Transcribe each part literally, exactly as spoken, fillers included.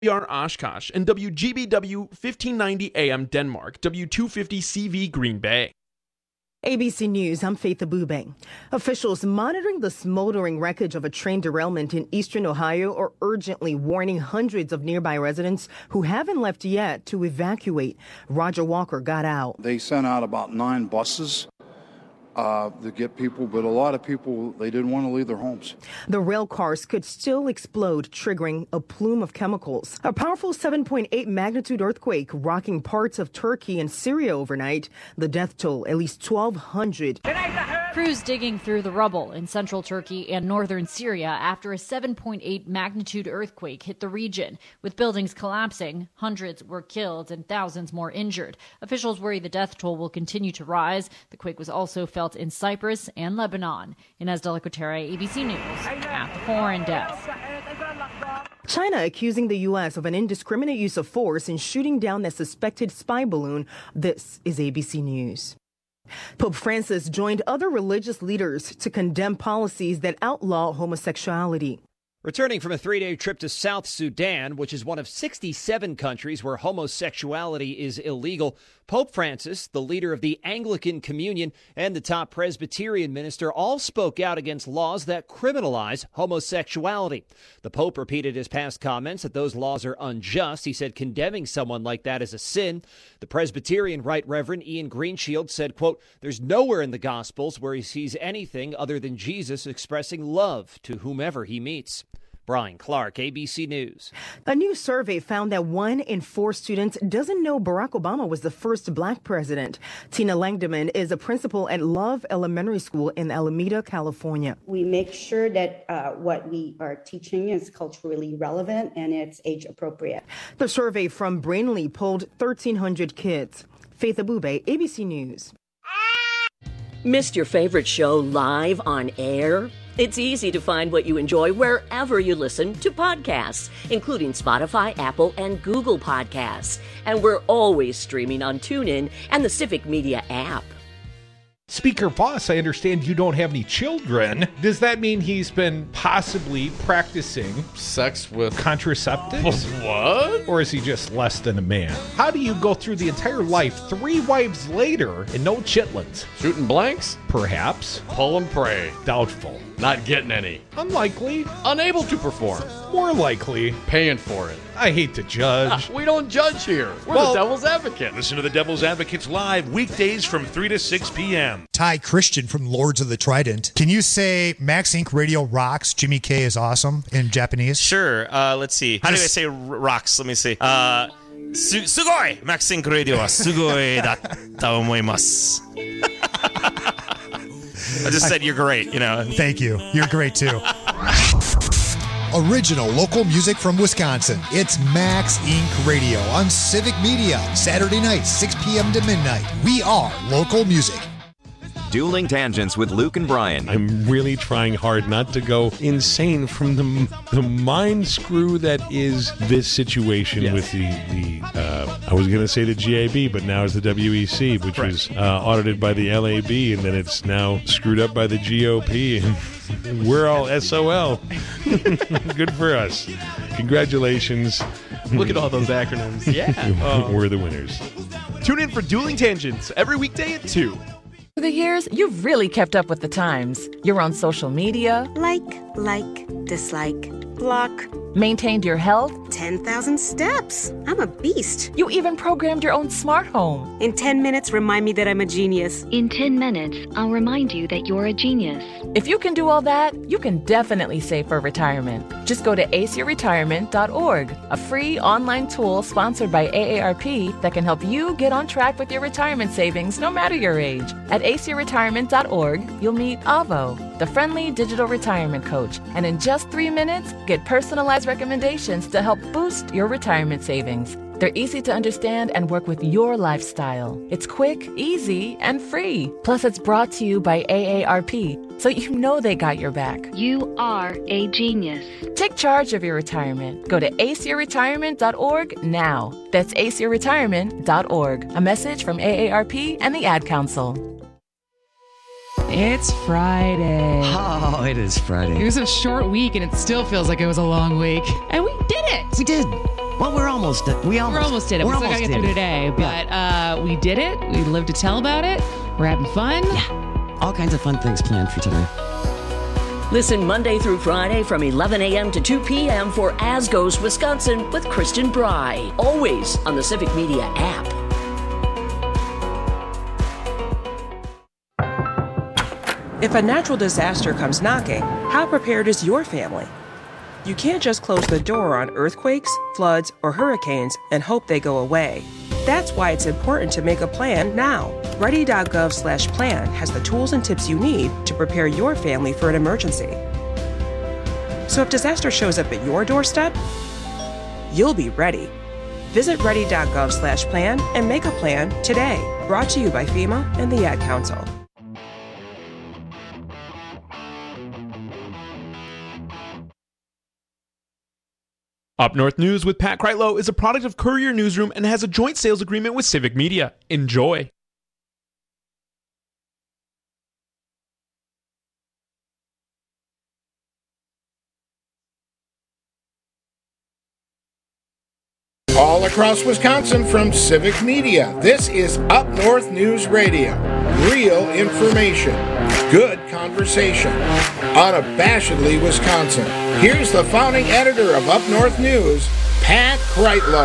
W R Oshkosh, and W G B W fifteen ninety A M Denmark, W two fifty C V Green Bay. A B C News, I'm Faith Abube. Officials monitoring the smoldering wreckage of a train derailment in eastern Ohio are urgently warning hundreds of nearby residents who haven't left yet to evacuate. Roger Walker got out. They sent out about nine buses Uh, to get people, but a lot of people, they didn't want to leave their homes. The rail cars could still explode, triggering a plume of chemicals. A powerful seven point eight magnitude earthquake rocking parts of Turkey and Syria overnight. The death toll, at least twelve hundred. Crews digging through the rubble in central Turkey and northern Syria after a seven point eight magnitude earthquake hit the region. With buildings collapsing, hundreds were killed and thousands more injured. Officials worry the death toll will continue to rise. The quake was also felt in Cyprus and Lebanon. Inez Delacotere, A B C News, at the foreign desk. China accusing the U S of an indiscriminate use of force in shooting down a suspected spy balloon. This is A B C News. Pope Francis joined other religious leaders to condemn policies that outlaw homosexuality. Returning from a three-day trip to South Sudan, which is one of sixty-seven countries where homosexuality is illegal, Pope Francis, the leader of the Anglican Communion, and the top Presbyterian minister all spoke out against laws that criminalize homosexuality. The Pope repeated his past comments that those laws are unjust. He said condemning someone like that is a sin. The Presbyterian Right Reverend Ian Greenshield said, quote, "There's nowhere in the Gospels where he sees anything other than Jesus expressing love to whomever he meets." Brian Clark, A B C News. A new survey found that one in four students doesn't know Barack Obama was the first black president. Tina Langdeman is a principal at Love Elementary School in Alameda, California. We make sure that uh, what we are teaching is culturally relevant and it's age appropriate. The survey from Brainly polled thirteen hundred kids. Faith Abube, A B C News. Missed your favorite show live on air? It's easy to find what you enjoy wherever you listen to podcasts, including Spotify, Apple, and Google Podcasts. And we're always streaming on TuneIn and the Civic Media app. Speaker Voss, I understand you don't have any children. Does that mean he's been possibly practicing sex with contraceptives? What? Or is he just less than a man? How do you go through the entire life three wives later and no chitlins? Shooting blanks? Perhaps. Pull and pray. Doubtful. Not getting any. Unlikely. Unable to perform. More likely. Paying for it. I hate to judge. Ah, we don't judge here. We're well, the Devil's Advocate. Listen to the Devil's Advocates live weekdays from three to six p.m. Ty Christian from Lords of the Trident. Can you say Max Incorporated Radio rocks, Jimmy K is awesome in Japanese? Sure. Uh, let's see. How Just, do I say r- rocks? Let me see. Uh, su- sugoi! Max Incorporated Radio wa sugoi datta omoimasu. I just said you're great, you know. Thank you. You're great, too. Original local music from Wisconsin. It's Max Incorporated Radio on Civic Media. Saturday nights, six p.m. to midnight. We are local music. Dueling Tangents with Luke and Brian. I'm really trying hard not to go insane from the the mind screw that is this situation yes. with the, the uh, I was going to say the G A B, but now it's the W E C, which right. was uh, audited by the L A B, and then it's now screwed up by the G O P, and we're all S O L. Good for us. Congratulations. Look at all those acronyms. Yeah. um, we're the winners. Tune in for Dueling Tangents every weekday at two. Over the years, you've really kept up with the times. You're on social media. Like, like, dislike, block. Maintained your health. ten thousand steps. I'm a beast. You even programmed your own smart home. In ten minutes, remind me that I'm a genius. In ten minutes, I'll remind you that you're a genius. If you can do all that, you can definitely save for retirement. Just go to ace your retirement dot org, a free online tool sponsored by A A R P that can help you get on track with your retirement savings no matter your age. At ace your retirement dot org, you'll meet Avo, the friendly digital retirement coach, and in just three minutes, get personalized recommendations to help boost your retirement savings. They're easy to understand and work with your lifestyle. It's quick, easy, and free. Plus, it's brought to you by A A R P, so you know they got your back. You are a genius. Take charge of your retirement. Go to ace your retirement dot org now. That's ace your retirement dot org. A message from A A R P and the Ad Council. It's Friday. Oh, it is Friday. It was a short week, and it still feels like it was a long week. And we did it. We did. Well, we're almost done. We almost, We're almost did it. We're We still almost gotta get did through it. today, but uh, we did it. We lived to tell about it. We're having fun. Yeah. All kinds of fun things planned for tonight. Listen Monday through Friday from eleven a.m. to two p.m. for As Goes Wisconsin with Kristen Bry. Always on the Civic Media app. If a natural disaster comes knocking, how prepared is your family? You can't just close the door on earthquakes, floods, or hurricanes and hope they go away. That's why it's important to make a plan now. Ready.gov slash plan has the tools and tips you need to prepare your family for an emergency. So if disaster shows up at your doorstep, you'll be ready. Visit ready.gov slash plan and make a plan today. Brought to you by FEMA and the Ad Council. Up North News with Pat Kreitlow is a product of Courier Newsroom and has a joint sales agreement with Civic Media. Enjoy. All across Wisconsin from Civic Media, this is Up North News Radio. Real information, good conversation, unabashedly Wisconsin. Here's the founding editor of Up North News, Pat Kreitlow.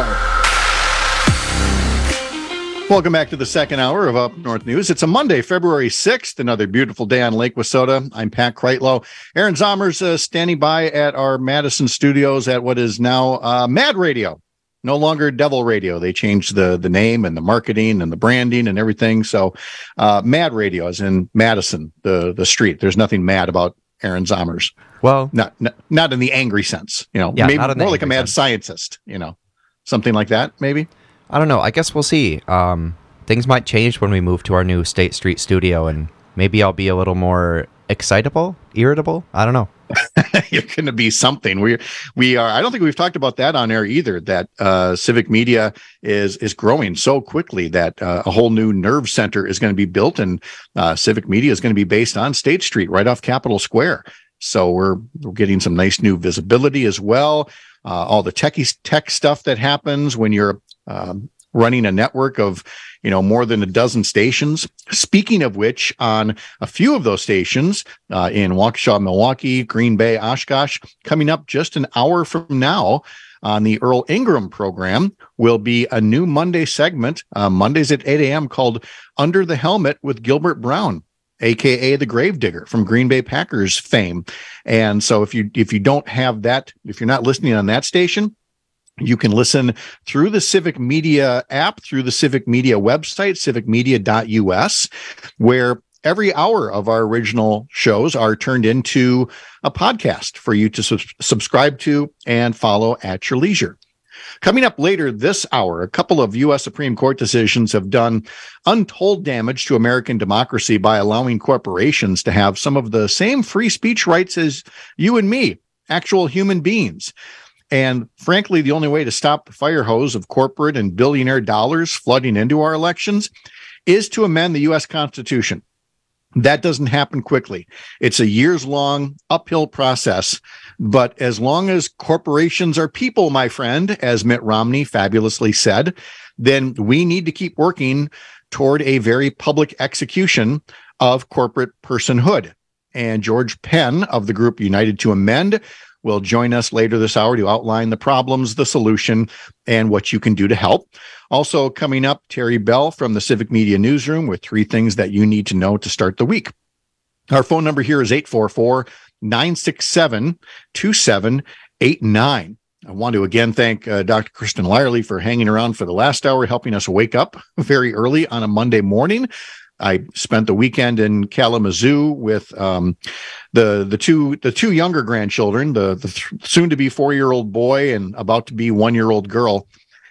Welcome back to the second hour of Up North News. It's a Monday, February sixth, another beautiful day on Lake Wissota. I'm Pat Kreitlow. Aaron Zomers uh, standing by at our Madison studios at what is now uh, Mad Radio. No longer Devil Radio. They changed the the name and the marketing and the branding and everything. So uh, Mad Radio is in Madison, the the street. There's nothing mad about Aaron Zomers. Well, not not, not in the angry sense, you know, yeah, maybe not in more the like a mad sense. scientist, you know, something like that, maybe. I don't know. I guess we'll see. Um, things might change when we move to our new State Street studio, and maybe I'll be a little more excitable, irritable. I don't know. You're going to be something. We we are. I don't think we've talked about that on air either. That uh, Civic Media is is growing so quickly that uh, a whole new nerve center is going to be built, and uh, Civic Media is going to be based on State Street, right off Capitol Square. So we're we're getting some nice new visibility as well. Uh, all the techie tech stuff that happens when you're um, running a network of, you know, more than a dozen stations. Speaking of which, on a few of those stations uh, in Waukesha, Milwaukee, Green Bay, Oshkosh, coming up just an hour from now on the Earl Ingram program will be a new Monday segment, uh, Mondays at eight a.m. called Under the Helmet with Gilbert Brown, A K A the Gravedigger from Green Bay Packers fame. And so if you if you don't have that, if you're not listening on that station, you can listen through the Civic Media app, through the Civic Media website, civic media dot u s, where every hour of our original shows are turned into a podcast for you to sub- subscribe to and follow at your leisure. Coming up later this hour, a couple of U S Supreme Court decisions have done untold damage to American democracy by allowing corporations to have some of the same free speech rights as you and me, actual human beings. And frankly, the only way to stop the fire hose of corporate and billionaire dollars flooding into our elections is to amend the U S Constitution. That doesn't happen quickly. It's a years-long uphill process. But as long as corporations are people, my friend, as Mitt Romney fabulously said, then we need to keep working toward a very public execution of corporate personhood. And George Penn of the group United to Amend will join us later this hour to outline the problems, the solution, and what you can do to help. Also coming up, Terry Bell from the Civic Media Newsroom with three things that you need to know to start the week. Our phone number here is eight four four, nine six seven, two seven eight nine. I want to again thank uh, Doctor Kristen Lyerly for hanging around for the last hour, helping us wake up very early on a Monday morning. I spent the weekend in Kalamazoo with um, the the two the two younger grandchildren, the the th- soon to be four year old boy and about to be one year old girl,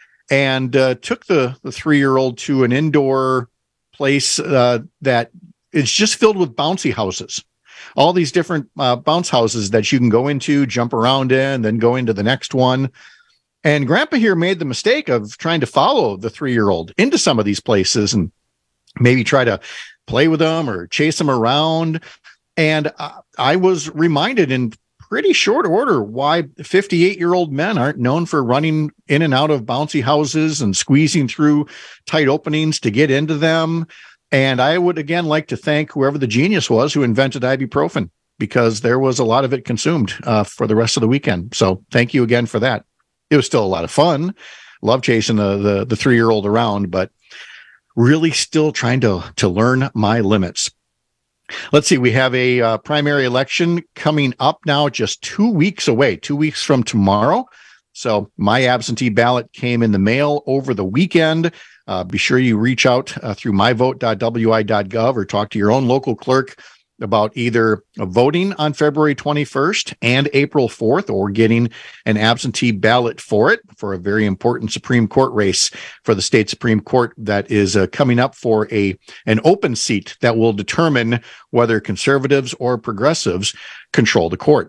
and uh, took the the three year old to an indoor place uh, that is just filled with bouncy houses. All these different uh, bounce houses that you can go into, jump around in, then go into the next one. And Grandpa here made the mistake of trying to follow the three year old into some of these places and maybe try to play with them or chase them around. And uh, I was reminded in pretty short order why fifty-eight-year-old men aren't known for running in and out of bouncy houses and squeezing through tight openings to get into them. And I would, again, like to thank whoever the genius was who invented ibuprofen, because there was a lot of it consumed uh, for the rest of the weekend. So thank you again for that. It was still a lot of fun. Love chasing the the, the three-year-old around, but really still trying to, to learn my limits. Let's see. We have a uh, primary election coming up now, just two weeks away, two weeks from tomorrow. So my absentee ballot came in the mail over the weekend. Uh, be sure you reach out uh, through my vote dot w i dot gov or talk to your own local clerk about either voting on February twenty-first and April fourth, or getting an absentee ballot for it, for a very important Supreme Court race for the state Supreme Court that is uh, coming up for a an open seat that will determine whether conservatives or progressives control the court.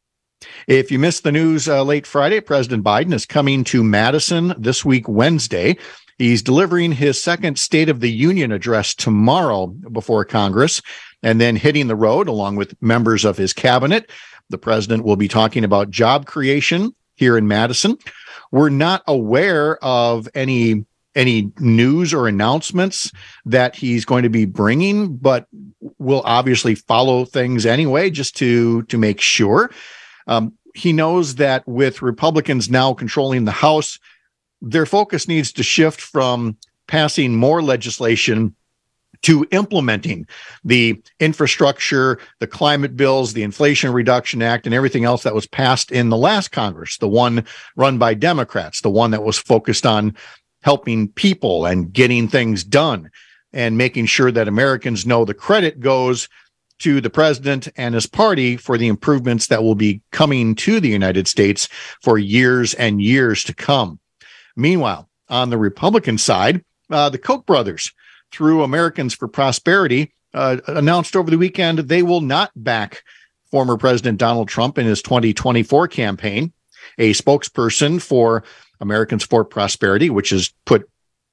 If you missed the news uh, late Friday, President Biden is coming to Madison this week, Wednesday. He's delivering his second State of the Union address tomorrow before Congress, and then hitting the road along with members of his cabinet. The president will be talking about job creation here in Madison. We're not aware of any any news or announcements that he's going to be bringing, but we'll obviously follow things anyway, just to to make sure. Um, he knows that with Republicans now controlling the House, their focus needs to shift from passing more legislation to implementing the infrastructure, the climate bills, the Inflation Reduction Act, and everything else that was passed in the last Congress, the one run by Democrats, the one that was focused on helping people and getting things done and making sure that Americans know the credit goes to the president and his party for the improvements that will be coming to the United States for years and years to come. Meanwhile, on the Republican side, uh, the Koch brothers, through Americans for Prosperity, uh, announced over the weekend they will not back former President Donald Trump in his twenty twenty-four campaign. A spokesperson for Americans for Prosperity, which has put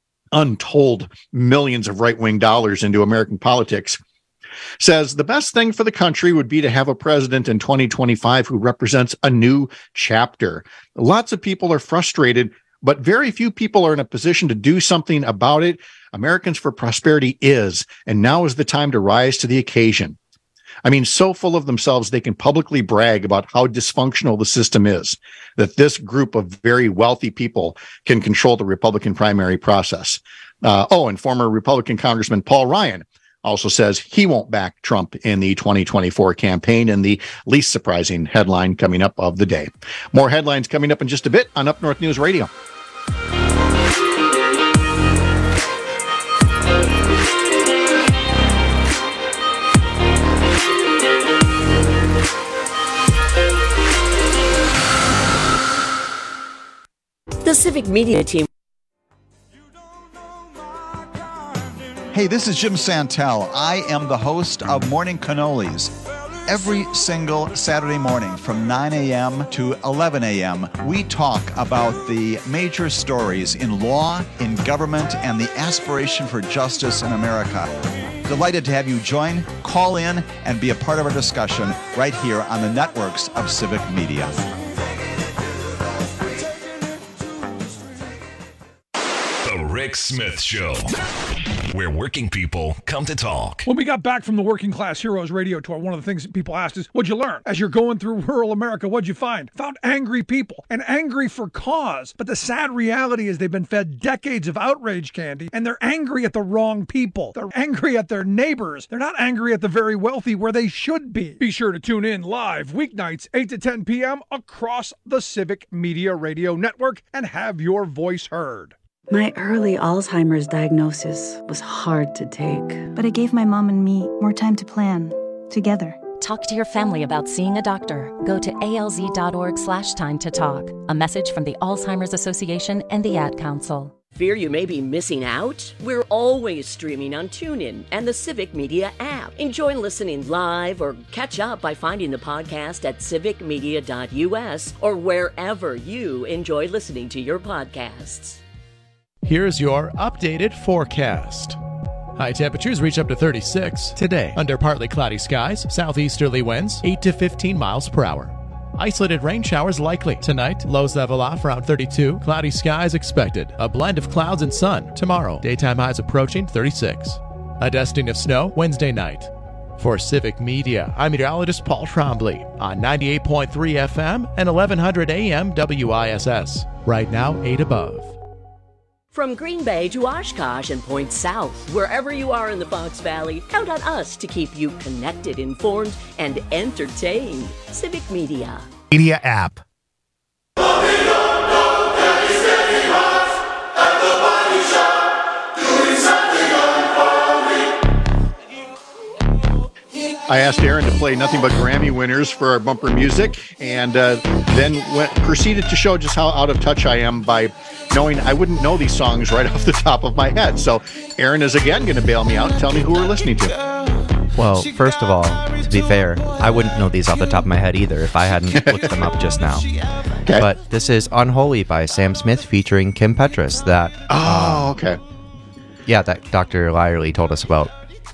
untold millions of right-wing dollars into American politics, says the best thing for the country would be to have a president in twenty twenty-five who represents a new chapter. Lots of people are frustrated, but very few people are in a position to do something about it. Americans for Prosperity is, and now is the time to rise to the occasion. I mean, so full of themselves, they can publicly brag about how dysfunctional the system is, that this group of very wealthy people can control the Republican primary process. Uh, oh, and former Republican Congressman Paul Ryan also says he won't back Trump in the twenty twenty-four campaign, in the least surprising headline coming up of the day. More headlines coming up in just a bit on Up North News Radio. The Civic Media Team. Hey, this is Jim Santel. I am the host of Morning Cannolis. Every single Saturday morning from nine a.m. to eleven a.m., we talk about the major stories in law, in government, and the aspiration for justice in America. Delighted to have you join, call in, and be a part of our discussion right here on the networks of Civic Media. The Rick Smith Show, where working people come to talk. When we got back from the Working Class Heroes radio tour, one of the things that people asked is, what'd you learn? As you're going through rural America, what'd you find? Found angry people, and angry for cause. But the sad reality is they've been fed decades of outrage candy, and they're angry at the wrong people. They're angry at their neighbors. They're not angry at the very wealthy where they should be. Be sure to tune in live weeknights, eight to ten p.m. across the Civic Media Radio Network and have your voice heard. My early Alzheimer's diagnosis was hard to take. But it gave my mom and me more time to plan, together. Talk to your family about seeing a doctor. Go to alz.org slash time to talk. A message from the Alzheimer's Association and the Ad Council. Fear you may be missing out? We're always streaming on TuneIn and the Civic Media app. Enjoy listening live or catch up by finding the podcast at civic media dot u s or wherever you enjoy listening to your podcasts. Here's your updated forecast. High temperatures reach up to thirty-six today under partly cloudy skies, southeasterly winds eight to fifteen miles per hour. Isolated rain showers likely. Tonight, lows level off around thirty-two. Cloudy skies expected. A blend of clouds and sun. Tomorrow, daytime highs approaching thirty-six. A dusting of snow Wednesday night. For Civic Media, I'm meteorologist Paul Trombley on ninety-eight point three F M and eleven hundred A M W I S S. Right now, eight above. From Green Bay to Oshkosh and points south, wherever you are in the Fox Valley, count on us to keep you connected, informed, and entertained. Civic Media. Media app. I asked Aaron to play nothing but Grammy winners for our bumper music, and uh, then went, proceeded to show just how out of touch I am by knowing I wouldn't know these songs right off the top of my head. So Aaron is again going to bail me out and tell me who we're listening to. Well, first of all, to be fair, I wouldn't know these off the top of my head either if I hadn't looked them up just now. Okay. But this is Unholy by Sam Smith featuring Kim Petras. That oh, um, okay. Yeah, that Doctor Lyerly told us about.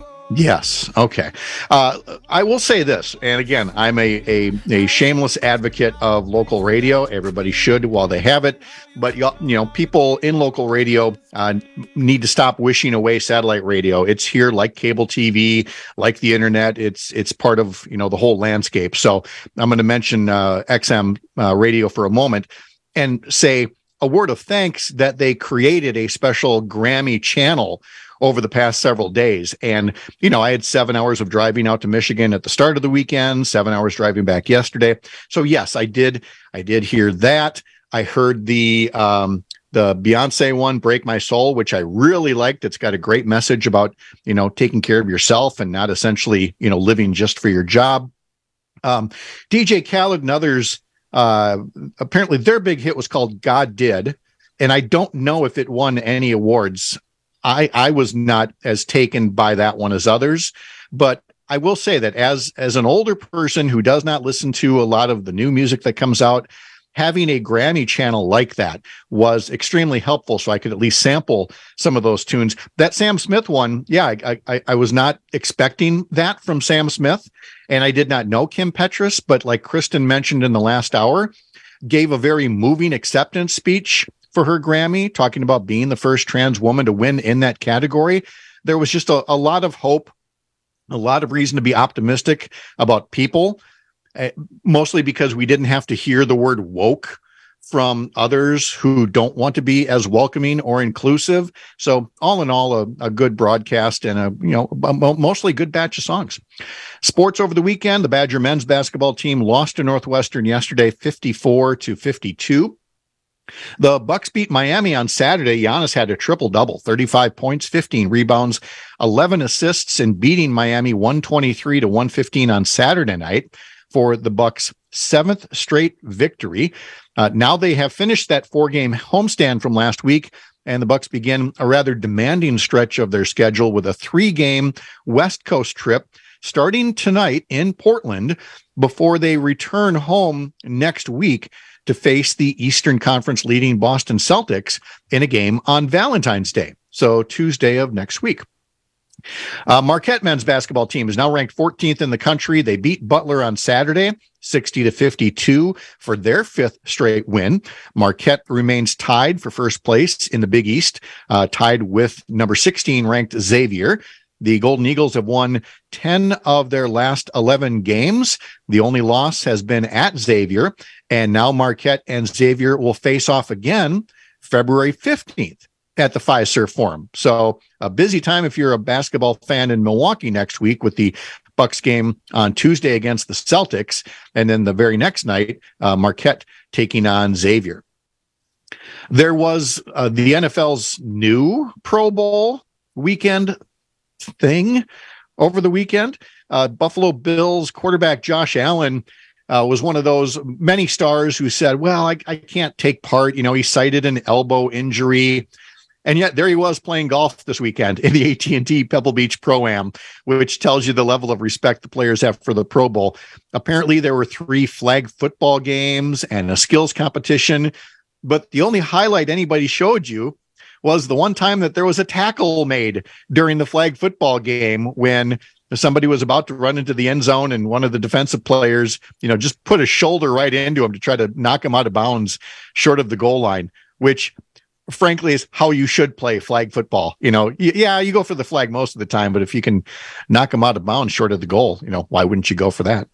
Yes. Okay. Uh, I will say this, and again, I'm a, a a shameless advocate of local radio. Everybody should while they have it, but you know, people in local radio uh, need to stop wishing away satellite radio. It's here, like cable T V, like the internet. It's it's part of you know the whole landscape. So I'm going to mention uh, X M uh, radio for a moment and say a word of thanks that they created a special Grammy channel over the past several days. And, you know, I had seven hours of driving out to Michigan at the start of the weekend, seven hours driving back yesterday. So yes, I did. I did hear that. I heard the, um, the Beyonce one, Break My Soul, which I really liked. It's got a great message about, you know, taking care of yourself and not essentially, you know, living just for your job. Um, D J Khaled and others, uh, apparently their big hit was called God Did. And I don't know if it won any awards. I, I was not as taken by that one as others, but I will say that as as an older person who does not listen to a lot of the new music that comes out, having a Grammy channel like that was extremely helpful, so I could at least sample some of those tunes. That Sam Smith one, yeah, I I, I was not expecting that from Sam Smith, and I did not know Kim Petras, but like Kristen mentioned in the last hour, gave a very moving acceptance speech for her Grammy, talking about being the first trans woman to win in that category. There was just a, a lot of hope, a lot of reason to be optimistic about people, uh, mostly because we didn't have to hear the word woke from others who don't want to be as welcoming or inclusive. So all in all, a, a good broadcast and a, you know, a, a mostly good batch of songs. Sports over the weekend, the Badger men's basketball team lost to Northwestern yesterday, fifty-four to fifty-two. The Bucks beat Miami on Saturday. Giannis had a triple-double, thirty-five points, fifteen rebounds, eleven assists, in beating Miami one twenty-three to one fifteen on Saturday night for the Bucks' seventh straight victory. Uh, now they have finished that four-game homestand from last week, and the Bucks begin a rather demanding stretch of their schedule with a three-game West Coast trip starting tonight in Portland before they return home next week to face the Eastern Conference leading Boston Celtics in a game on Valentine's Day, so Tuesday of next week. Uh, Marquette men's basketball team is now ranked fourteenth in the country. They beat Butler on Saturday, sixty to fifty-two, for their fifth straight win. Marquette remains tied for first place in the Big East, uh, tied with number sixteen ranked Xavier. The Golden Eagles have won ten of their last eleven games. The only loss has been at Xavier, and now Marquette and Xavier will face off again February fifteenth at the Fiserv Forum. So a busy time if you're a basketball fan in Milwaukee next week, with the Bucks game on Tuesday against the Celtics, and then the very next night, uh, Marquette taking on Xavier. There was uh, the N F L's new Pro Bowl weekend thing over the weekend. Uh, Buffalo Bills quarterback Josh Allen uh, was one of those many stars who said, well, I, I can't take part. You know, he cited an elbow injury. And yet there he was playing golf this weekend in the A T and T Pebble Beach Pro-Am, which tells you the level of respect the players have for the Pro Bowl. Apparently there were three flag football games and a skills competition, but the only highlight anybody showed you was the one time that there was a tackle made during the flag football game when Somebody was about to run into the end zone, and one of the defensive players, you know, just put a shoulder right into him to try to knock him out of bounds short of the goal line, which frankly is how you should play flag football. You know, y- yeah, you go for the flag most of the time, but if you can knock him out of bounds short of the goal, you know, why wouldn't you go for that?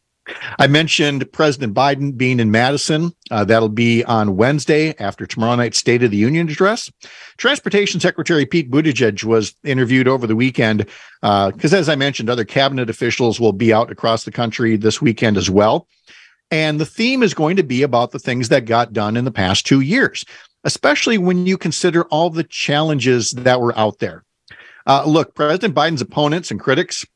I mentioned President Biden being in Madison. Uh, that'll be on Wednesday after tomorrow night's State of the Union address. Transportation Secretary Pete Buttigieg was interviewed over the weekend because, uh, as I mentioned, other cabinet officials will be out across the country this weekend as well. And the theme is going to be about the things that got done in the past two years, especially when you consider all the challenges that were out there. Uh, look, President Biden's opponents and critics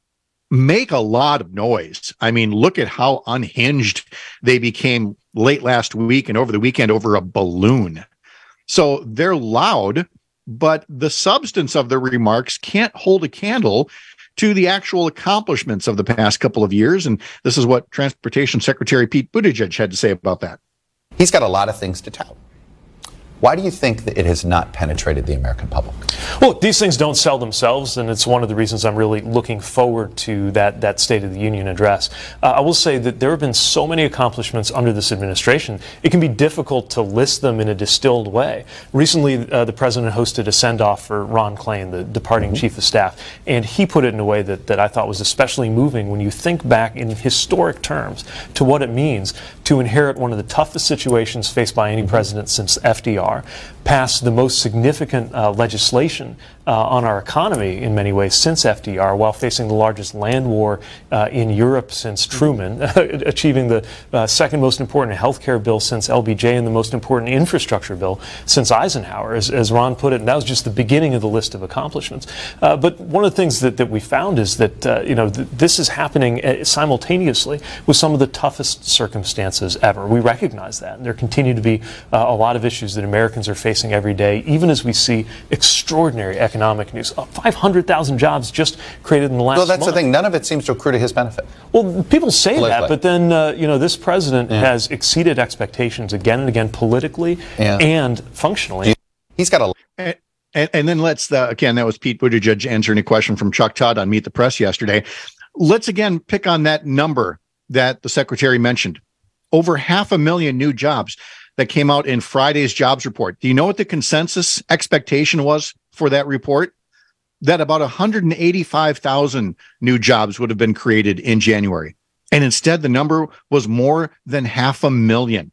make a lot of noise. I mean, look at how unhinged they became late last week and over the weekend over a balloon. So they're loud, but the substance of their remarks can't hold a candle to the actual accomplishments of the past couple of years. And this is what Transportation Secretary Pete Buttigieg had to say about that. He's got a lot of things to tout. Why do you think that it has not penetrated the American public? Well, these things don't sell themselves, and it's one of the reasons I'm really looking forward to that, that State of the Union address. Uh, I will say that there have been so many accomplishments under this administration, it can be difficult to list them in a distilled way. Recently, uh, the president hosted a send-off for Ron Klain, the departing mm-hmm. chief of staff, and he put it in a way that, that I thought was especially moving when you think back in historic terms to what it means to inherit one of the toughest situations faced by any mm-hmm. president since F D R. Passed the most significant uh, legislation uh, on our economy in many ways since F D R, while facing the largest land war uh, in Europe since Truman, achieving the uh, second most important health care bill since L B J and the most important infrastructure bill since Eisenhower, as, as Ron put it. And that was just the beginning of the list of accomplishments. Uh, but one of the things that, that we found is that uh, you know th- this is happening simultaneously with some of the toughest circumstances ever. We recognize that, and there continue to be uh, a lot of issues that Americans are facing every day, even as we see extraordinary economic news. Uh, five hundred thousand jobs just created in the last Well, that's month. the thing. None of it seems to accrue to his benefit. Well, people say politically. that, but then, uh, you know, this president yeah. has exceeded expectations again and again politically yeah. and functionally. He's got a... And, and, and then let's, uh, again, that was Pete Buttigieg answering a question from Chuck Todd on Meet the Press yesterday. Let's again pick on that number that the secretary mentioned. Over half a million new jobs that came out in Friday's jobs report. Do you know what the consensus expectation was for that report? That about one hundred eighty-five thousand new jobs would have been created in January. And instead, the number was more than half a million.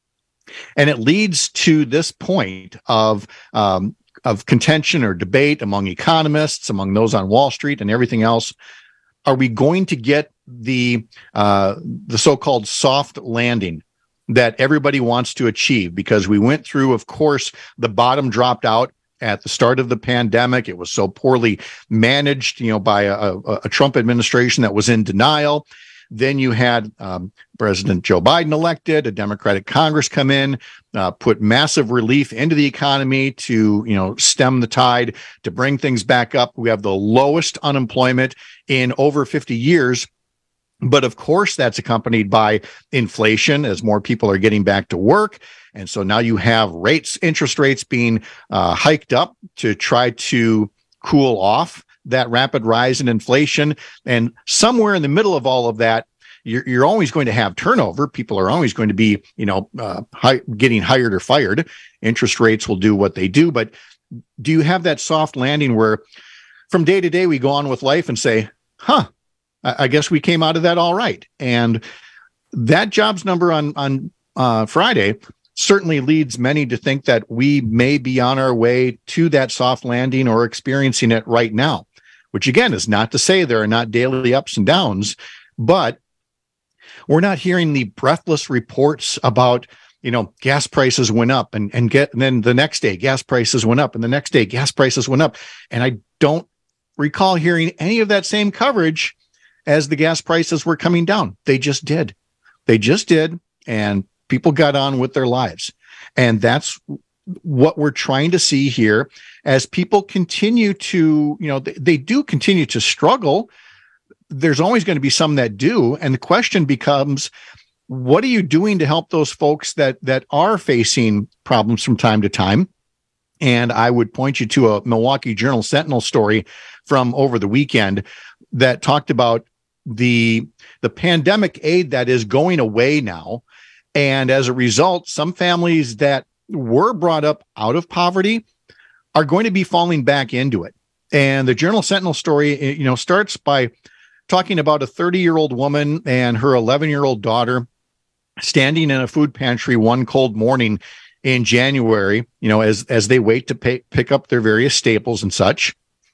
And it leads to this point of, um, of contention or debate among economists, among those on Wall Street and everything else. Are we going to get the uh, the so-called soft landing that everybody wants to achieve? Because we went through, of course, the bottom dropped out at the start of the pandemic. It was so poorly managed, you know, by a, a, a Trump administration that was in denial. Then you had um, President Joe Biden elected, a Democratic Congress come in, uh, put massive relief into the economy to, you know, stem the tide, to bring things back up. We have the lowest unemployment in over fifty years. But of course, that's accompanied by inflation as more people are getting back to work. And so now you have rates, interest rates being uh, hiked up to try to cool off that rapid rise in inflation. And somewhere in the middle of all of that, you're, you're always going to have turnover. People are always going to be, you know, uh, hi- getting hired or fired. Interest rates will do what they do. But do you have that soft landing where from day to day we go on with life and say, huh, I guess we came out of that all right. And that jobs number on, on uh, Friday certainly leads many to think that we may be on our way to that soft landing or experiencing it right now, which again is not to say there are not daily ups and downs, but we're not hearing the breathless reports about, you know, gas prices went up and, and get, and then the next day gas prices went up and the next day gas prices went up. And I don't recall hearing any of that same coverage as the gas prices were coming down. They just did. They just did. And people got on with their lives. And that's what we're trying to see here as people continue to, you know, they, they do continue to struggle. There's always going to be some that do. And the question becomes, what are you doing to help those folks that, that are facing problems from time to time? And I would point you to a Milwaukee Journal Sentinel story from over the weekend. that talked about the the pandemic aid that is going away now. And as a result, some families that were brought up out of poverty are going to be falling back into it. And the Journal Sentinel story, you know, starts by talking about a thirty-year-old woman and her eleven-year-old daughter standing in a food pantry one cold morning in January, you know, as as they wait to pay, pick up their various staples and such.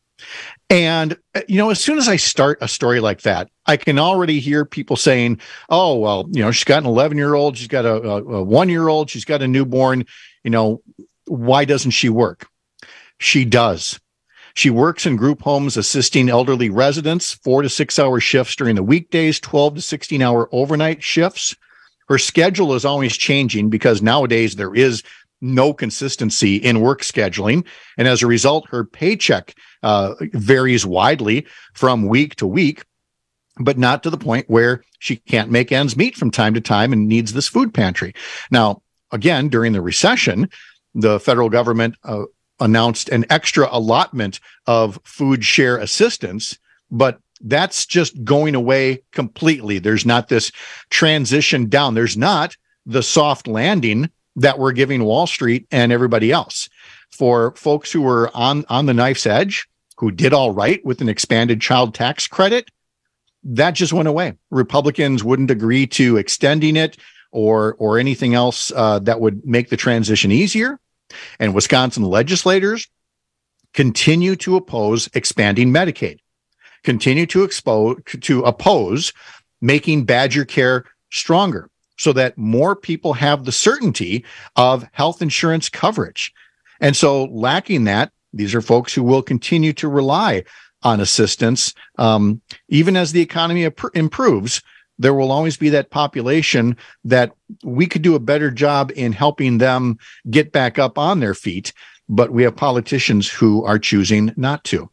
And, you know, as soon as I start a story like that, I can already hear people saying, oh, well, you know, she's got an eleven-year-old, she's got a, a, a one-year-old, she's got a newborn, you know, why doesn't she work? She does. She works in group homes assisting elderly residents, four to six hour shifts during the weekdays, twelve to sixteen hour overnight shifts. Her schedule is always changing because nowadays there is no consistency in work scheduling. And as a result, her paycheck uh, varies widely from week to week, but not to the point where she can't make ends meet from time to time and needs this food pantry. Now, again, during the recession, the federal government uh, announced an extra allotment of food share assistance, but that's just going away completely. There's not this transition down. There's not the soft landing that we're giving Wall Street and everybody else. For folks who were on, on the knife's edge, who did all right with an expanded child tax credit, that just went away. Republicans wouldn't agree to extending it or, or anything else uh, that would make the transition easier. And Wisconsin legislators continue to oppose expanding Medicaid, continue to expose, to oppose making Badger Care stronger so that more people have the certainty of health insurance coverage. And so lacking that, these are folks who will continue to rely on assistance. Um, even as the economy ap- improves, there will always be that population that we could do a better job in helping them get back up on their feet, but we have politicians who are choosing not to.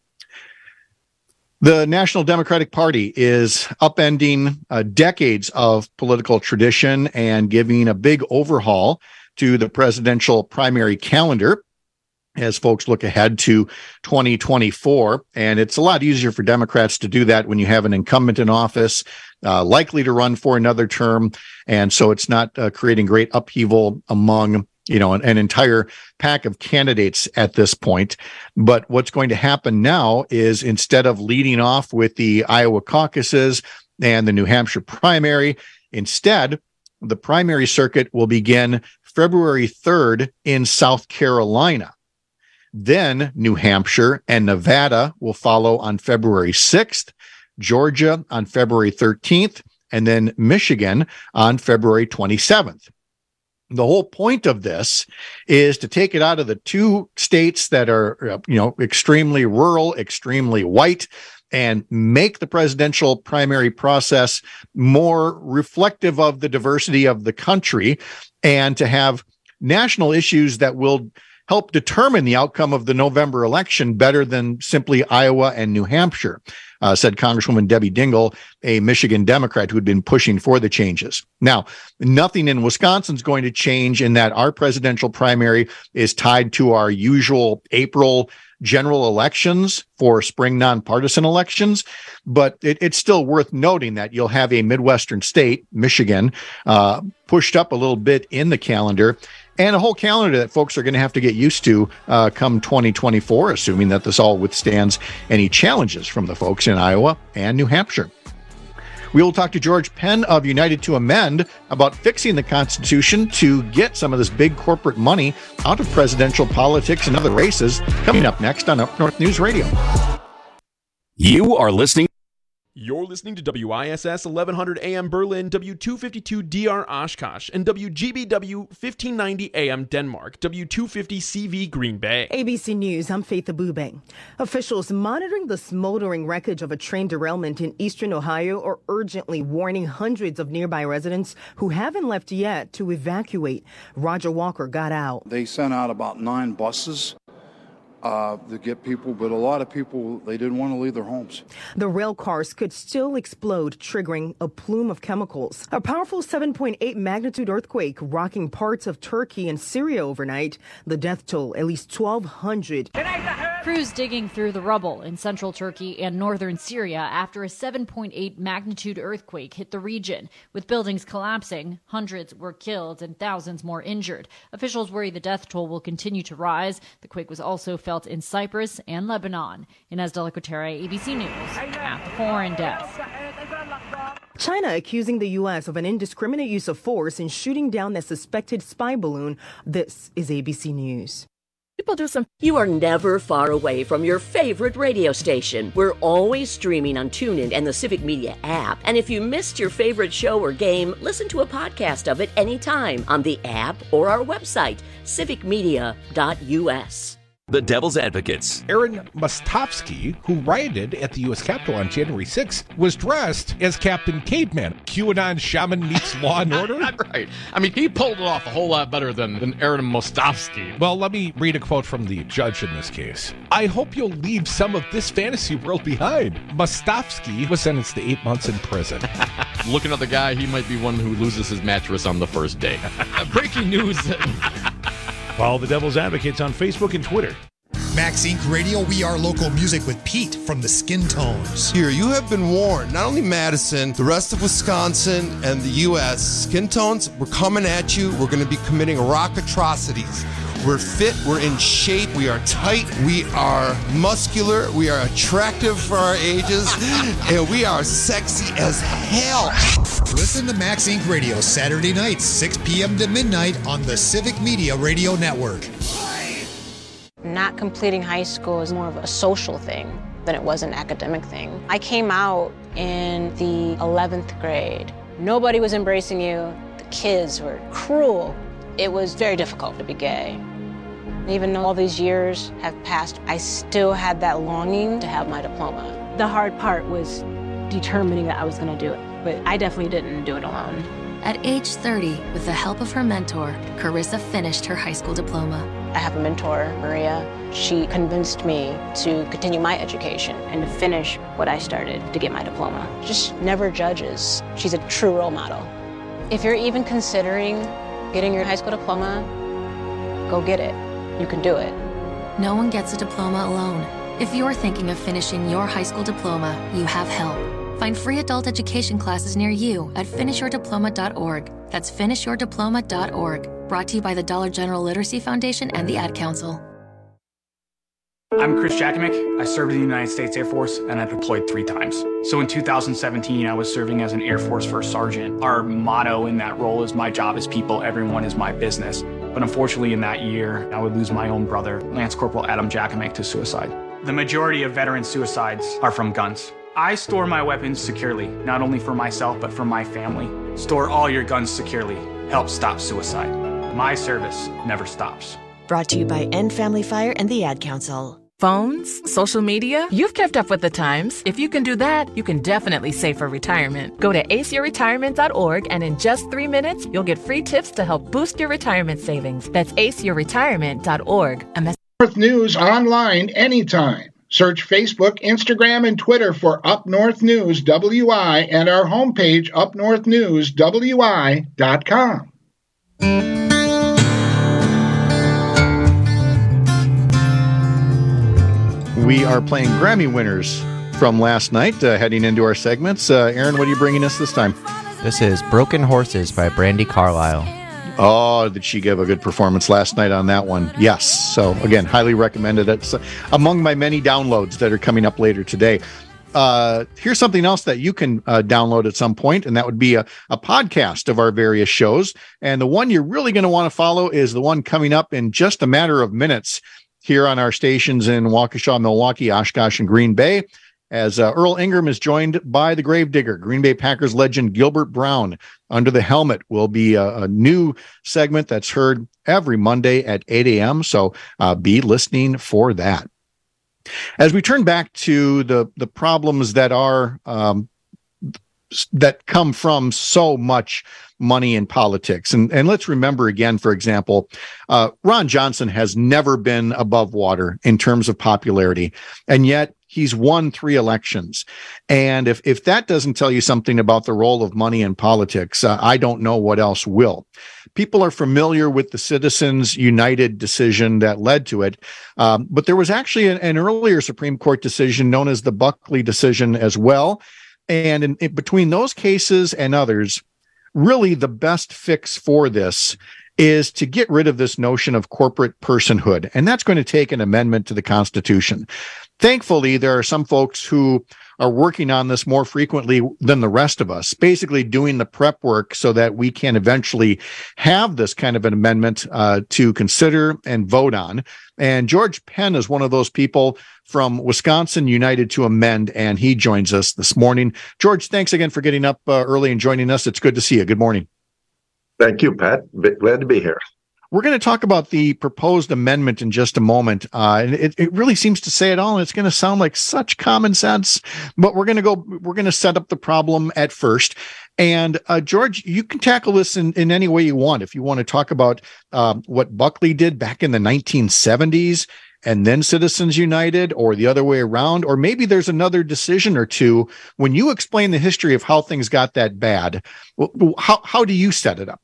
The National Democratic Party is upending uh, decades of political tradition and giving a big overhaul to the presidential primary calendar as folks look ahead to twenty twenty-four. And it's a lot easier for Democrats to do that when you have an incumbent in office, uh, likely to run for another term. And so it's not uh, creating great upheaval among you know, an, an entire pack of candidates at this point. But what's going to happen now is instead of leading off with the Iowa caucuses and the New Hampshire primary, instead, the primary circuit will begin February third in South Carolina. Then New Hampshire and Nevada will follow on February sixth, Georgia on February thirteenth, and then Michigan on February twenty-seventh. The whole point of this is to take it out of the two states that are, you know, extremely rural, extremely white, and make the presidential primary process more reflective of the diversity of the country, and to have national issues that will help determine the outcome of the November election better than simply Iowa and New Hampshire, uh, said Congresswoman Debbie Dingell, a Michigan Democrat who had been pushing for the changes. Now, nothing in Wisconsin is going to change in that our presidential primary is tied to our usual April general elections for spring nonpartisan elections, but it, it's still worth noting that you'll have a Midwestern state, Michigan, uh, pushed up a little bit in the calendar, and a whole calendar that folks are going to have to get used to uh, come twenty twenty-four, assuming that this all withstands any challenges from the folks in Iowa and New Hampshire. We will talk to George Penn of United to Amend about fixing the Constitution to get some of this big corporate money out of presidential politics and other races, coming up next on Up North News Radio. You are listening. You're listening to W I S S eleven hundred A M Berlin, W two fifty-two D R Oshkosh, and W G B W fifteen ninety A M Denmark, W two fifty C V Green Bay. A B C News, I'm Faith Abubey. Officials monitoring the smoldering wreckage of a train derailment in eastern Ohio are urgently warning hundreds of nearby residents who haven't left yet to evacuate. Roger Walker got out. They sent out about nine buses Uh, to get people, but a lot of people, they didn't want to leave their homes. The rail cars could still explode, triggering a plume of chemicals. A powerful seven point eight magnitude earthquake rocking parts of Turkey and Syria overnight. The death toll, at least twelve hundred. Crews digging through the rubble in central Turkey and northern Syria after a seven point eight magnitude earthquake hit the region. With buildings collapsing, hundreds were killed and thousands more injured. Officials worry the death toll will continue to rise. The quake was also felt in Cyprus and Lebanon. Inez Delacotere, A B C News, at the foreign desk. China accusing the U S of an indiscriminate use of force in shooting down a suspected spy balloon. This is A B C News. People do some. You are never far away from your favorite radio station. We're always streaming on TuneIn and the Civic Media app. And if you missed your favorite show or game, listen to a podcast of it anytime on the app or our website, civic media dot u s. The Devil's Advocates. Aaron Mostovsky, who rioted at the U S Capitol on January sixth, was dressed as Captain Caveman. QAnon shaman meets Law and Order? Right. I mean, he pulled it off a whole lot better than, than Aaron Mostovsky. Well, let me read a quote from the judge in this case. I hope you'll leave some of this fantasy world behind. Mostovsky was sentenced to eight months in prison. Looking at the guy, he might be one who loses his mattress on the first day. Breaking news. Follow the Devil's Advocates on Facebook and Twitter. Max Incorporated. Radio, we are local music with Pete from the Skin Tones. Here, you have been warned. Not only Madison, the rest of Wisconsin and the U S Skin Tones, we're coming at you. We're going to be committing rock atrocities. We're fit, we're in shape, we are tight, we are muscular, we are attractive for our ages, and we are sexy as hell. Listen to Max Incorporated. Radio Saturday nights, six p.m. to midnight on the Civic Media Radio Network. Not completing high school is more of a social thing than it was an academic thing. I came out in the eleventh grade. Nobody was embracing you. The kids were cruel. It was very difficult to be gay. Even though all these years have passed, I still had that longing to have my diploma. The hard part was determining that I was going to do it, but I definitely didn't do it alone. At age thirty, with the help of her mentor, Carissa finished her high school diploma. I have a mentor, Maria. She convinced me to continue my education and to finish what I started to get my diploma. Just never judges. She's a true role model. If you're even considering getting your high school diploma, go get it. You can do it. No one gets a diploma alone. If you're thinking of finishing your high school diploma, you have help. Find free adult education classes near you at finish your diploma dot org. That's finish your diploma dot org. Brought to you by the Dollar General Literacy Foundation and the Ad Council. I'm Chris Jakovic. I served in the United States Air Force and I deployed three times. So in two thousand seventeen, I was serving as an Air Force First Sergeant. Our motto in that role is my job is people, everyone is my business. But unfortunately in that year, I would lose my own brother, Lance Corporal Adam Jakovic, to suicide. The majority of veteran suicides are from guns. I store my weapons securely, not only for myself, but for my family. Store all your guns securely. Help stop suicide. My service never stops. Brought to you by End Family Fire and the Ad Council. Phones, social media, you've kept up with the times. If you can do that, you can definitely save for retirement. Go to ace your retirement dot org and in just three minutes, you'll get free tips to help boost your retirement savings. That's ace your retirement dot org. North News online anytime. Search Facebook, Instagram, and Twitter for Up North News W I and our homepage, up north news w i dot com. We are playing Grammy winners from last night, uh, heading into our segments. Uh, Aaron, what are you bringing us this time? This is Broken Horses by Brandi Carlile. Oh, did she give a good performance last night on that one? Yes. So, again, highly recommended. It's among my many downloads that are coming up later today. Uh, here's something else that you can uh, download at some point, and that would be a, a podcast of our various shows. And the one you're really going to want to follow is the one coming up in just a matter of minutes here on our stations in Waukesha, Milwaukee, Oshkosh, and Green Bay, as uh, Earl Ingram is joined by the Gravedigger. Green Bay Packers legend Gilbert Brown, Under the Helmet, will be a, a new segment that's heard every Monday at eight a.m., so uh, be listening for that. As we turn back to the, the problems that are um, that come from so much money in politics. And, and let's remember again, for example, uh, Ron Johnson has never been above water in terms of popularity. And yet he's won three elections. And if, if that doesn't tell you something about the role of money in politics, uh, I don't know what else will. People are familiar with the Citizens United decision that led to it. Um, but there was actually an, an earlier Supreme Court decision known as the Buckley decision as well. And in, in between those cases and others, really the best fix for this is to get rid of this notion of corporate personhood. And that's going to take an amendment to the Constitution. Thankfully, there are some folks who are working on this more frequently than the rest of us, basically doing the prep work so that we can eventually have this kind of an amendment uh, to consider and vote on. And George Penn is one of those people from Wisconsin United to Amend, and he joins us this morning. George, thanks again for getting up uh, early and joining us. It's good to see you. Good morning. Thank you, Pat. Glad to be here. We're going to talk about the proposed amendment in just a moment. Uh, and it, it really seems to say it all, and it's going to sound like such common sense, but we're going to go, we're going to set up the problem at first. And uh, George, you can tackle this in, in any way you want. If you want to talk about um, what Buckley did back in the nineteen seventies and then Citizens United, or the other way around, or maybe there's another decision or two. When you explain the history of how things got that bad, how, how do you set it up?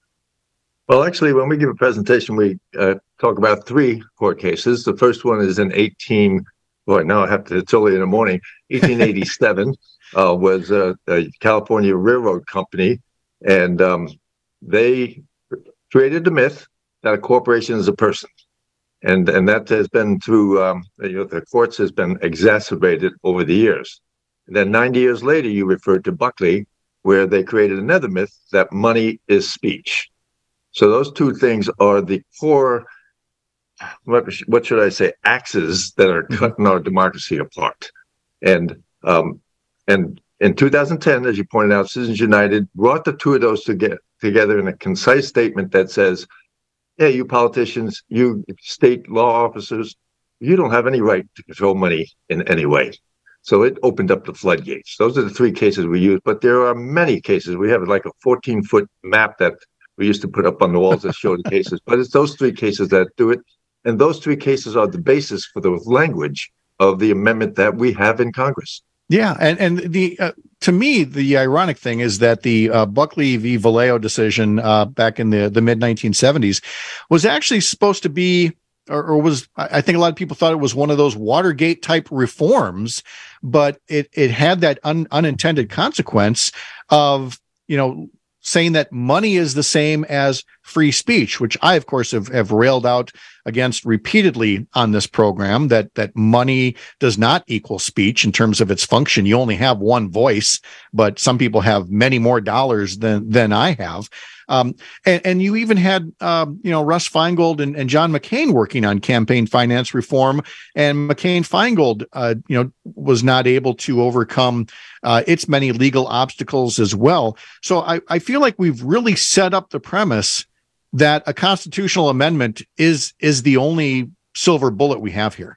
Well, actually, when we give a presentation, we uh, talk about three court cases. The first one is in eighteen. Boy, now I have to. It's early in the morning. eighteen eighty-seven uh, was uh, a California Railroad Company, and um, they created the myth that a corporation is a person, and and that has been through um, you know, the courts has been exacerbated over the years. And then ninety years later, you referred to Buckley, where they created another myth that money is speech. So those two things are the core, what, what should I say, axes that are cutting our democracy apart. And um, and in two thousand ten, as you pointed out, Citizens United brought the two of those to get together in a concise statement that says, yeah, you politicians, you state law officers, you don't have any right to control money in any way. So it opened up the floodgates. Those are the three cases we use, but there are many cases. We have like a fourteen-foot map that we used to put up on the walls that show the cases, but it's those three cases that do it. And those three cases are the basis for the language of the amendment that we have in Congress. Yeah. And, and the, uh, to me, the ironic thing is that the uh, Buckley v. Vallejo decision uh, back in the, the mid nineteen seventies was actually supposed to be, or, or was, I think a lot of people thought it was one of those Watergate type reforms, but it, it had that un, unintended consequence of, you know, saying that money is the same as free speech, which I, of course, have, have railed out against repeatedly on this program, that that money does not equal speech in terms of its function. You only have one voice, but some people have many more dollars than than I have. Um, and, and you even had, um, you know, Russ Feingold and, and John McCain working on campaign finance reform, and McCain-Feingold, uh, you know, was not able to overcome uh, its many legal obstacles as well. So I, I feel like we've really set up the premise that a constitutional amendment is is the only silver bullet we have here.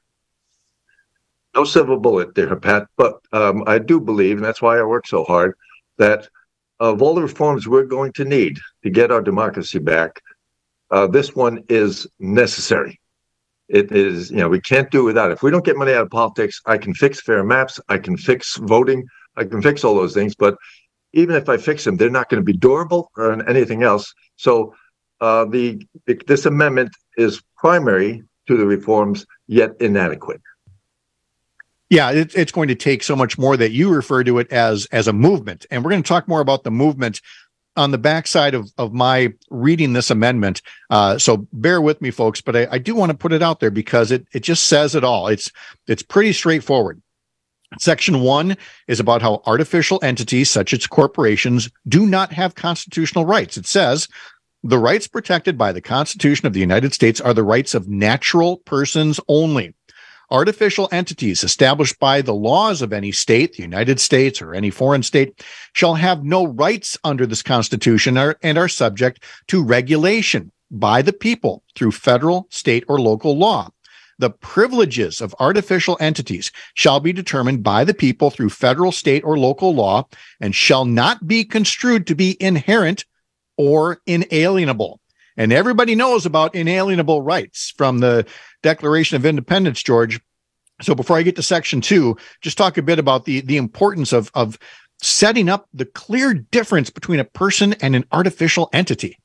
No silver bullet there, Pat, but um, I do believe, and that's why I work so hard, that of all the reforms we're going to need to get our democracy back, uh, this one is necessary. It is, you know, we can't do without it. If we don't get money out of politics, I can fix fair maps, I can fix voting, I can fix all those things, but even if I fix them, they're not going to be durable or anything else. So uh, the this amendment is primary to the reforms, yet inadequate. Yeah, it, it's going to take so much more that you refer to it as as a movement. And we're going to talk more about the movement on the backside of, of my reading this amendment. Uh, so bear with me, folks, but I, I do want to put it out there because it, it just says it all. It's it's pretty straightforward. Section one is about how artificial entities, such as corporations, do not have constitutional rights. It says, the rights protected by the Constitution of the United States are the rights of natural persons only. Artificial entities established by the laws of any state, the United States or any foreign state, shall have no rights under this Constitution and are subject to regulation by the people through federal, state, or local law. The privileges of artificial entities shall be determined by the people through federal, state, or local law and shall not be construed to be inherent or inalienable. And everybody knows about inalienable rights from the Declaration of Independence, George. So before I get to section two, just talk a bit about the, the importance of, of setting up the clear difference between a person and an artificial entity.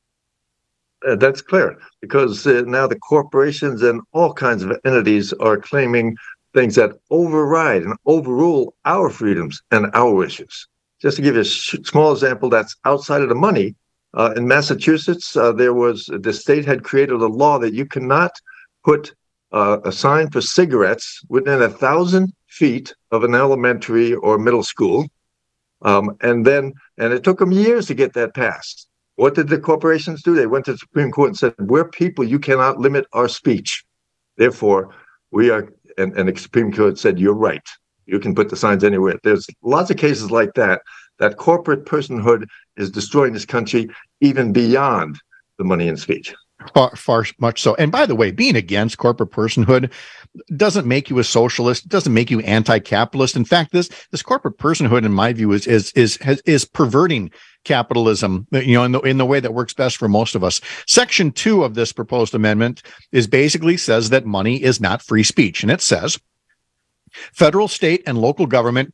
Uh, that's clear, because uh, now the corporations and all kinds of entities are claiming things that override and overrule our freedoms and our wishes. Just to give you a sh- small example that's outside of the money, uh, in Massachusetts, uh, there was, the state had created a law that you cannot put uh, a sign for cigarettes within a thousand feet of an elementary or middle school. Um, and then, and it took them years to get that passed. What did the corporations do? They went to the Supreme Court and said, we're people, you cannot limit our speech. Therefore, we are, and, and the Supreme Court said, you're right. You can put the signs anywhere. There's lots of cases like that, that corporate personhood is destroying this country even beyond the money and speech. Far, far much so. And by the way, being against corporate personhood doesn't make you a socialist, doesn't make you anti-capitalist. In fact, this this corporate personhood, in my view, is is is is, is perverting capitalism, you know, in the in the way that works best for most of us. Section two of this proposed amendment is basically says that money is not free speech, and it says federal, state, and local government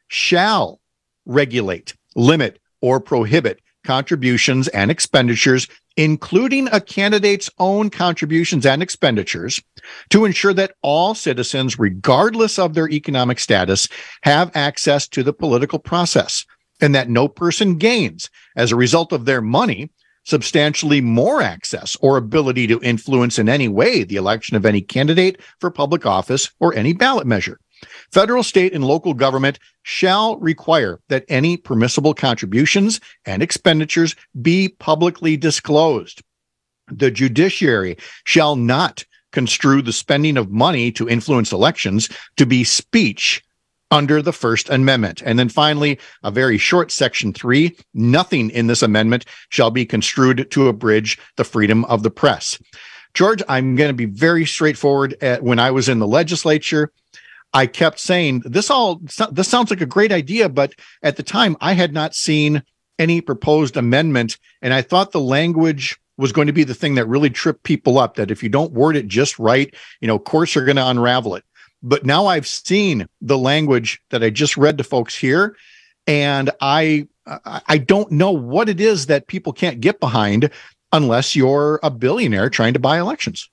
shall regulate, limit, or prohibit contributions and expenditures, including a candidate's own contributions and expenditures, to ensure that all citizens, regardless of their economic status, have access to the political process, and that no person gains, as a result of their money, substantially more access or ability to influence in any way the election of any candidate for public office or any ballot measure. Federal, state, and local government shall require that any permissible contributions and expenditures be publicly disclosed. The judiciary shall not construe the spending of money to influence elections to be speech under the First Amendment. And then finally, a very short section three, nothing in this amendment shall be construed to abridge the freedom of the press. George, I'm going to be very straightforward. At, when I was in the legislature, I kept saying, this all, this sounds like a great idea, but at the time I had not seen any proposed amendment, and I thought the language was going to be the thing that really tripped people up, that if you don't word it just right, you know, courts are going to unravel it. But now I've seen the language that I just read to folks here, and I I don't know what it is that people can't get behind unless you're a billionaire trying to buy elections.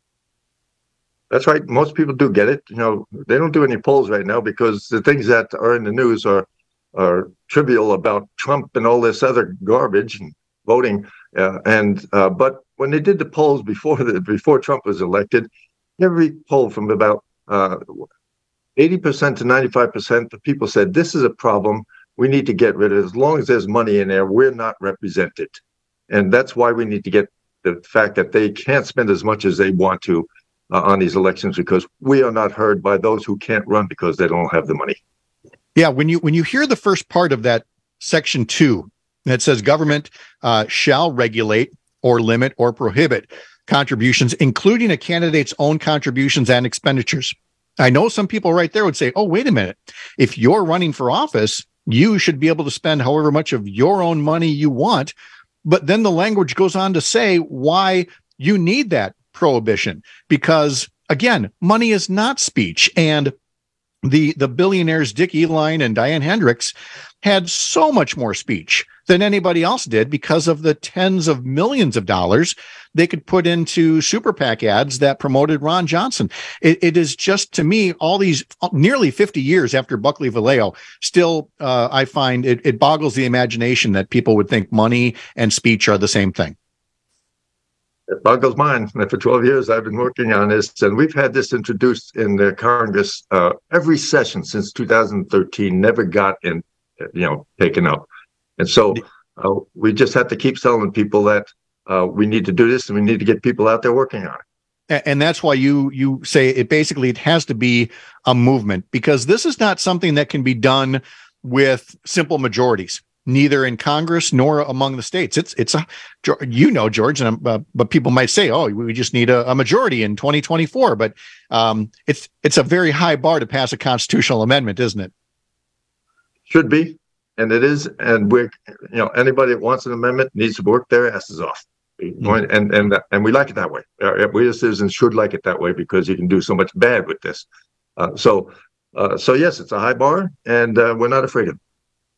That's right. Most people do get it. You know, they don't do any polls right now because the things that are in the news are are trivial about Trump and all this other garbage and voting. Uh, and uh, but when they did the polls before the before Trump was elected, every poll from about uh, eighty percent to ninety-five percent of people said this is a problem we need to get rid of. As long as there's money in there, we're not represented, and that's why we need to get the fact that they can't spend as much as they want to Uh, on these elections, because we are not heard by those who can't run because they don't have the money. Yeah, when you when you hear the first part of that section two, that says government uh, shall regulate or limit or prohibit contributions, including a candidate's own contributions and expenditures. I know some people right there would say, oh, wait a minute. If you're running for office, you should be able to spend however much of your own money you want. But then the language goes on to say why you need that prohibition, because again, money is not speech. And the the billionaires Dick Uihlein and Diane Hendricks had so much more speech than anybody else did because of the tens of millions of dollars they could put into super PAC ads that promoted Ron Johnson. It, it is just, to me, all these nearly fifty years after Buckley Valeo, still uh, I find it, it boggles the imagination that people would think money and speech are the same thing. It boggles mine. For twelve years, I've been working on this, and we've had this introduced in the Congress uh, every session since two thousand thirteen. Never got in, you know, taken up, and so uh, we just have to keep telling people that uh, we need to do this, and we need to get people out there working on it. And that's why you you say it basically it has to be a movement, because this is not something that can be done with simple majorities, neither in Congress nor among the states. It's it's a, you know, George, and uh, but people might say, oh, we just need a, a majority in twenty twenty-four. But um, it's it's a very high bar to pass a constitutional amendment, isn't it? Should be, and it is. And we're, you know, anybody that wants an amendment needs to work their asses off. Mm-hmm. And and and we like it that way. Uh, we as citizens should like it that way, because you can do so much bad with this. Uh, so, uh, so yes, it's a high bar, and uh, we're not afraid of it.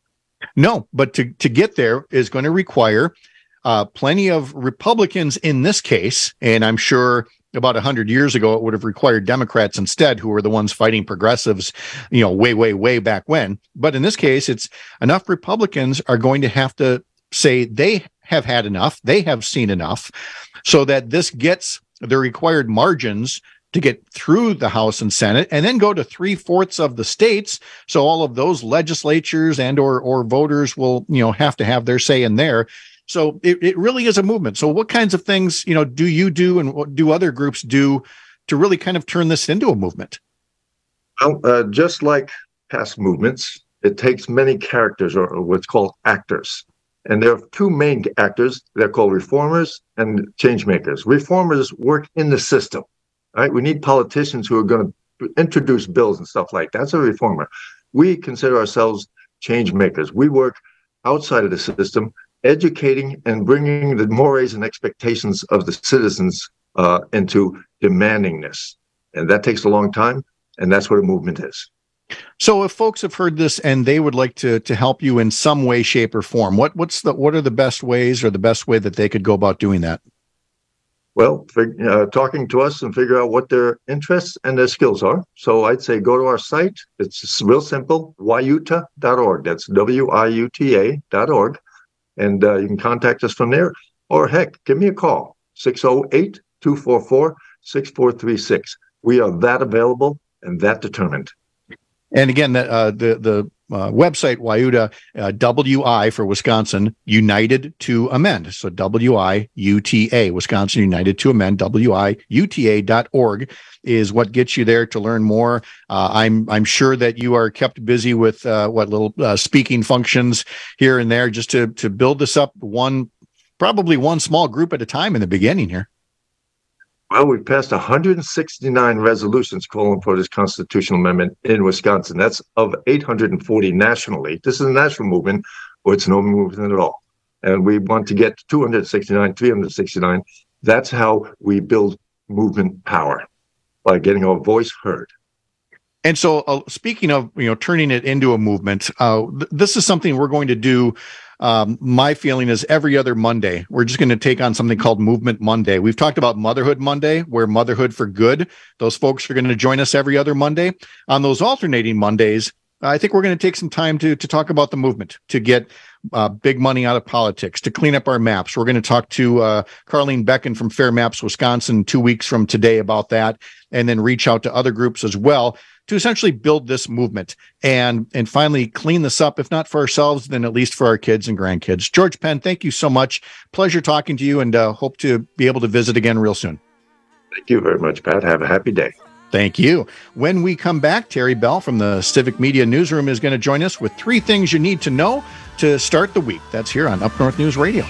No, but to, to get there is going to require uh, plenty of Republicans in this case, and I'm sure about one hundred years ago, it would have required Democrats instead, who were the ones fighting progressives, you know, way, way, way back when. But in this case, it's enough Republicans are going to have to say they have had enough, they have seen enough, so that this gets the required margins to get through the House and Senate, and then go to three-fourths of the states. So all of those legislatures and or or voters will, you know, have to have their say in there. So it, it really is a movement. So what kinds of things, you know, do you do and what do other groups do to really kind of turn this into a movement? Well, uh, just like past movements, it takes many characters, or, or what's called actors. And there are two main actors. They're called reformers and change makers. Reformers work in the system. Right? We need politicians who are going to introduce bills and stuff like that. That's a reformer. We consider ourselves change makers. We work outside of the system, educating and bringing the mores and expectations of the citizens uh, into demanding this. And that takes a long time, and that's what a movement is. So if folks have heard this and they would like to to help you in some way, shape, or form, what what's the what are the best ways or the best way that they could go about doing that? Well, uh, talking to us and figure out what their interests and their skills are. So I'd say go to our site. It's real simple, wiuta dot org. That's W I U T A dot org. And uh, you can contact us from there. Or heck, give me a call, six oh eight, two four four, six four three six. We are that available and that determined. And again, the uh, the, the uh, website, WIUTA, uh, W I for Wisconsin, United to Amend. So W I U T A, Wisconsin United to Amend, W I U T A dot org is what gets you there to learn more. Uh, I'm I'm sure that you are kept busy with uh, what little uh, speaking functions here and there just to to build this up one, probably one small group at a time in the beginning here. Well, we've passed one hundred sixty-nine resolutions calling for this constitutional amendment in Wisconsin. That's of eight hundred forty nationally. This is a national movement, or it's no movement at all. And we want to get to two hundred sixty-nine, three hundred sixty-nine. That's how we build movement power, by getting our voice heard. And so uh, speaking of, you know, turning it into a movement, uh, th- this is something we're going to do. Um, my feeling is every other Monday, we're just going to take on something called Movement Monday. We've talked about Motherhood Monday, where Motherhood for Good, those folks are going to join us every other Monday. On those alternating Mondays, I think we're going to take some time to, to talk about the movement, to get uh, big money out of politics, to clean up our maps. We're going to talk to uh, Carlene Becken from Fair Maps, Wisconsin, two weeks from today about that, and then reach out to other groups as well to essentially build this movement and and finally clean this up, if not for ourselves, then at least for our kids and grandkids. George Penn, thank you so much. Pleasure talking to you, and uh, hope to be able to visit again real soon. Thank you very much, Pat. Have a happy day. Thank you. When we come back, Terry Bell from the Civic Media Newsroom is going to join us with three things you need to know to start the week. That's here on Up North News Radio.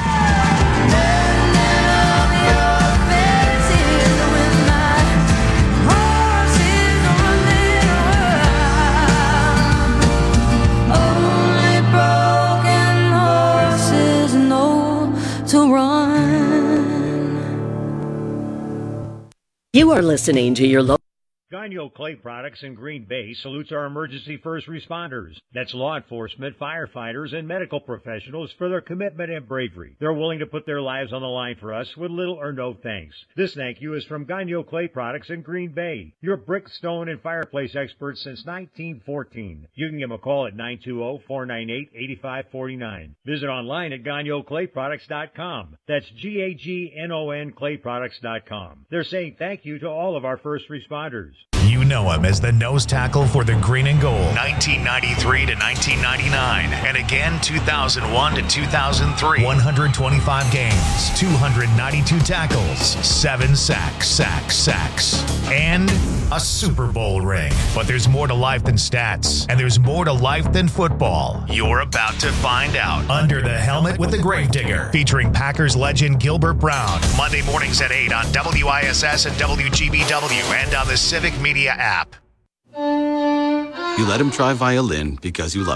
You are listening to your local. Gagno Clay Products in Green Bay salutes our emergency first responders. That's law enforcement, firefighters, and medical professionals for their commitment and bravery. They're willing to put their lives on the line for us with little or no thanks. This thank you is from Gagno Clay Products in Green Bay, your brick, stone, and fireplace experts since nineteen fourteen. You can give them a call at nine two zero, four nine eight, eight five four nine. Visit online at gagno clay products dot com. That's G A G N O N clay products dot com. They're saying thank you to all of our first responders. You know him as the nose tackle for the Green and Gold, nineteen ninety-three to nineteen ninety-nine, and again two thousand one to two thousand three. one hundred twenty-five games, two hundred ninety-two tackles, seven sacks, sacks, sacks, and a Super Bowl ring. But there's more to life than stats, and there's more to life than football. You're about to find out. Under the Helmet with the Gravedigger, featuring Packers legend Gilbert Brown. Monday mornings at eight on W I S S and W G B W and on the Civic Media app. You let him try violin because you love him.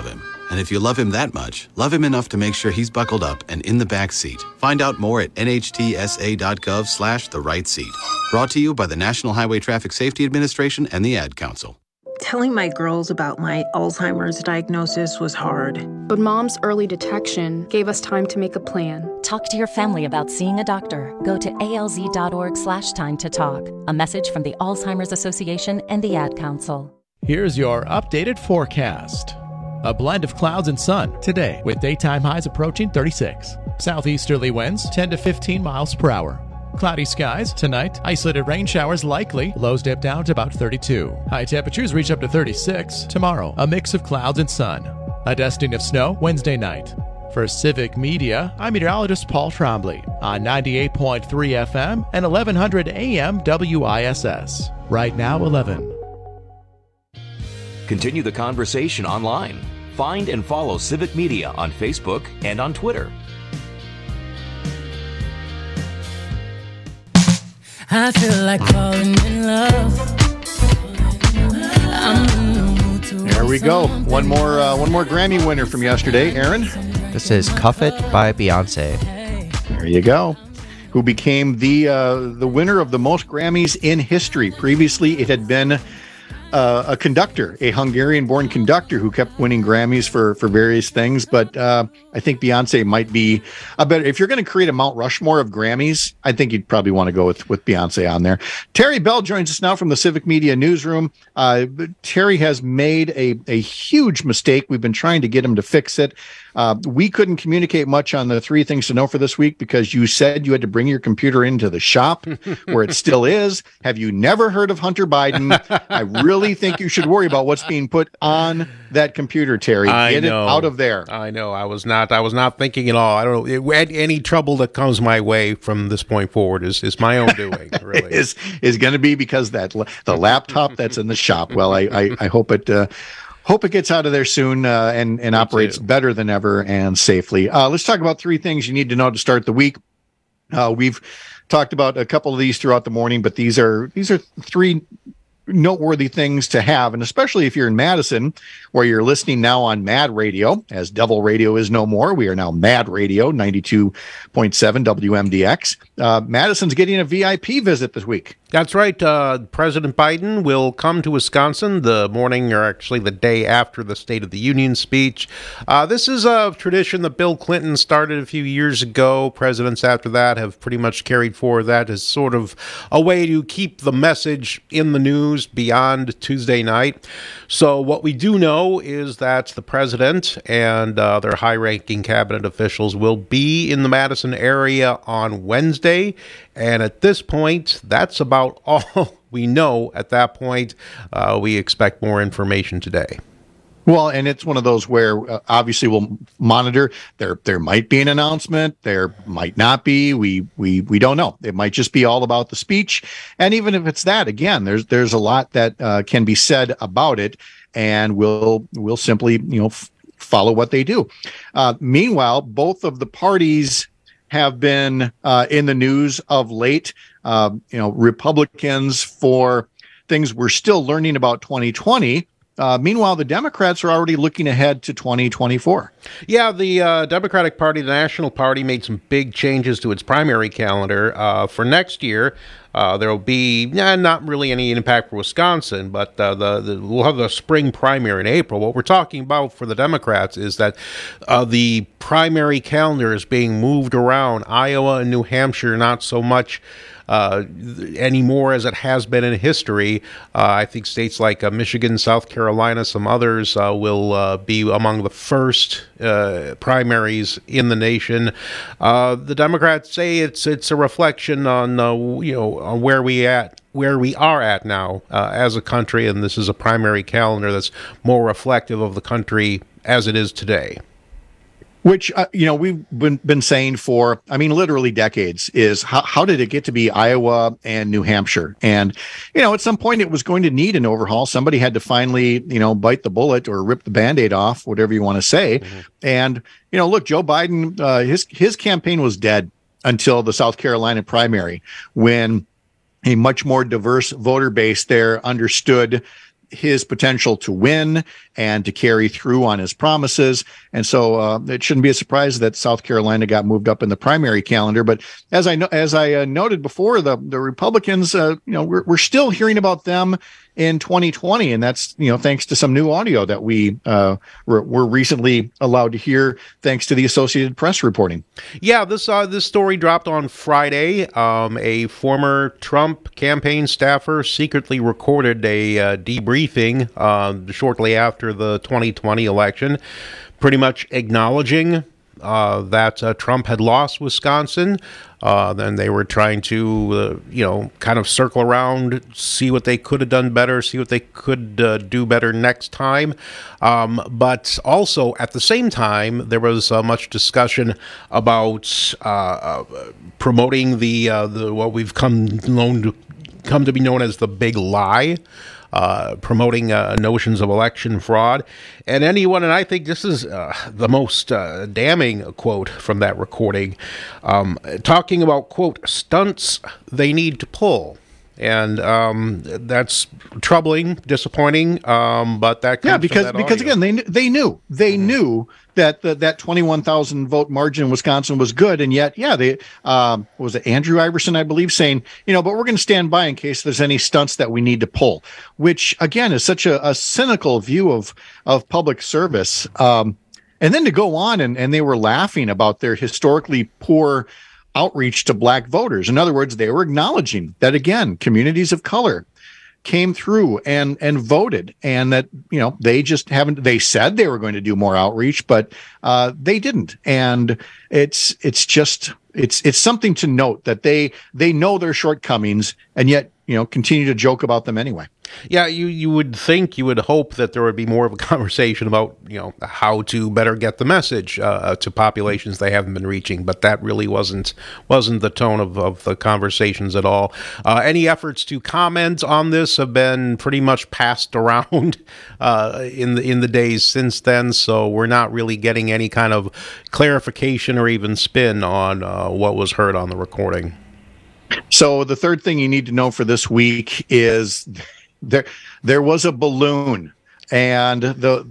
And if you love him that much, love him enough to make sure he's buckled up and in the back seat. Find out more at nhtsa.gov slash the right seat. Brought to you by the National Highway Traffic Safety Administration and the Ad Council. Telling my girls about my Alzheimer's diagnosis was hard. But Mom's early detection gave us time to make a plan. Talk to your family about seeing a doctor. Go to alz.org slash time to talk. A message from the Alzheimer's Association and the Ad Council. Here's your updated forecast. A blend of clouds and sun today with daytime highs approaching thirty-six. Southeasterly winds ten to fifteen miles per hour. Cloudy skies tonight, isolated rain showers likely, lows dip down to about thirty-two. High temperatures reach up to thirty-six. Tomorrow, a mix of clouds and sun. A dusting of snow Wednesday night. For Civic Media, I'm meteorologist Paul Trombley on ninety-eight point three F M and eleven hundred A M W I S S. Right now, eleven. Continue the conversation online. Find and follow Civic Media on Facebook and on Twitter. I feel like falling in love. I'm there we go. One more, uh, one more Grammy winner from yesterday, Aaron. This is "Cuff It" by Beyonce. There you go. Who became the uh, the winner of the most Grammys in history? Previously, it had been Uh, a conductor, a Hungarian-born conductor who kept winning Grammys for for various things. But uh, I think Beyonce might be a better. If you're going to create a Mount Rushmore of Grammys, I think you'd probably want to go with with Beyonce on there. Terry Bell joins us now from the Civic Media Newsroom. Uh, Terry has made a a huge mistake. We've been trying to get him to fix it. Uh, we couldn't communicate much on the three things to know for this week because you said you had to bring your computer into the shop where it still is. Have you never heard of Hunter Biden? I really think you should worry about what's being put on that computer, Terry. I Get know. it out of there. I know. I was not. I was not thinking at all. I don't know. It, any trouble that comes my way from this point forward is, is my own doing. Really, is is going to be because that the laptop that's in the shop. Well, I I, I hope it. Uh, Hope it gets out of there soon uh, and, and operates better than ever and safely. Uh, let's talk about three things you need to know to start the week. Uh, we've talked about a couple of these throughout the morning, but these are these are three noteworthy things to have, and especially if you're in Madison, where you're listening now on Mad Radio, as Devil Radio is no more. We are now Mad Radio, ninety-two point seven W M D X. Uh, Madison's getting a V I P visit this week. That's right. Uh, President Biden will come to Wisconsin the morning, or actually the day after the State of the Union speech. Uh, this is a tradition that Bill Clinton started a few years ago. Presidents after that have pretty much carried forward that as sort of a way to keep the message in the news beyond Tuesday night. So what we do know is that the president and uh, their high-ranking cabinet officials will be in the Madison area on Wednesday. And at this point, that's about all we know at that point. Uh, we expect more information today. Well, and it's one of those where uh, obviously we'll monitor. There, there might be an announcement. There might not be. We, we, we don't know. It might just be all about the speech. And even if it's that, again, there's, there's a lot that uh, can be said about it, and we'll, we'll simply, you know, f- follow what they do. Uh, meanwhile, both of the parties have been uh, in the news of late. Uh, you know, Republicans for things we're still learning about twenty twenty. Uh, meanwhile, the Democrats are already looking ahead to twenty twenty-four. Yeah, the uh, Democratic Party, the National Party, made some big changes to its primary calendar uh, for next year. Uh, there will be eh, not really any impact for Wisconsin, but uh, the, the we'll have the spring primary in April. What we're talking about for the Democrats is that uh, the primary calendar is being moved around. Iowa and New Hampshire, not so much uh, anymore as it has been in history. Uh, I think states like uh, Michigan, South Carolina, some others uh, will uh, be among the first uh, primaries in the nation. Uh, the Democrats say it's it's a reflection on uh, you know on where we at. where we are at now uh, as a country, and this is a primary calendar that's more reflective of the country as it is today. Which, uh, you know, we've been, been saying for, I mean, literally decades, is how, how did it get to be Iowa and New Hampshire? And, you know, at some point it was going to need an overhaul. Somebody had to finally, you know, bite the bullet or rip the Band-Aid off, whatever you want to say. Mm-hmm. And, you know, look, Joe Biden, uh, his, his campaign was dead until the South Carolina primary, when a much more diverse voter base there understood his potential to win and to carry through on his promises. And so uh, it shouldn't be a surprise that South Carolina got moved up in the primary calendar. But as I know, as I uh, noted before, the the Republicans, uh, you know, we're we're still hearing about them in twenty twenty, and that's, you know, thanks to some new audio that we uh, were, were recently allowed to hear, thanks to the Associated Press reporting. Yeah, this uh, this story dropped on Friday. Um, a former Trump campaign staffer secretly recorded a uh, debriefing uh, shortly after the twenty twenty election, pretty much acknowledging uh, that uh, Trump had lost Wisconsin. Uh, then they were trying to, uh, you know, kind of circle around, see what they could have done better, see what they could uh, do better next time. Um, but also, at the same time, there was uh, much discussion about uh, uh, promoting the, uh, the what we've come known to, come to be known as the big lie. Uh, promoting uh, notions of election fraud. And anyone, and I think this is uh, the most uh, damning quote from that recording, um, talking about, quote, stunts they need to pull. And um, that's troubling, disappointing, um, but that comes yeah, because from that because audio. again, they they knew they mm-hmm. knew that the, that twenty-one thousand vote margin in Wisconsin was good, and yet, yeah, they um, was it Andrew Iverson, I believe, saying, you know, but we're going to stand by in case there's any stunts that we need to pull, which again is such a, a cynical view of of public service. Um, and then to go on and and they were laughing about their historically poor outreach to black voters. In other words, they were acknowledging that, again, communities of color came through and and voted, and that, you know, they just haven't, they said they were going to do more outreach, but uh, they didn't. And it's it's just it's it's something to note that they they know their shortcomings, and yet, you know, continue to joke about them anyway. Yeah, you, you would think, you would hope that there would be more of a conversation about, you know, how to better get the message uh, to populations they haven't been reaching, but that really wasn't wasn't the tone of, of the conversations at all. Uh, any efforts to comment on this have been pretty much passed around uh, in the in the days since then, so we're not really getting any kind of clarification or even spin on uh, what was heard on the recording. So the third thing you need to know for this week is there there was a balloon, and the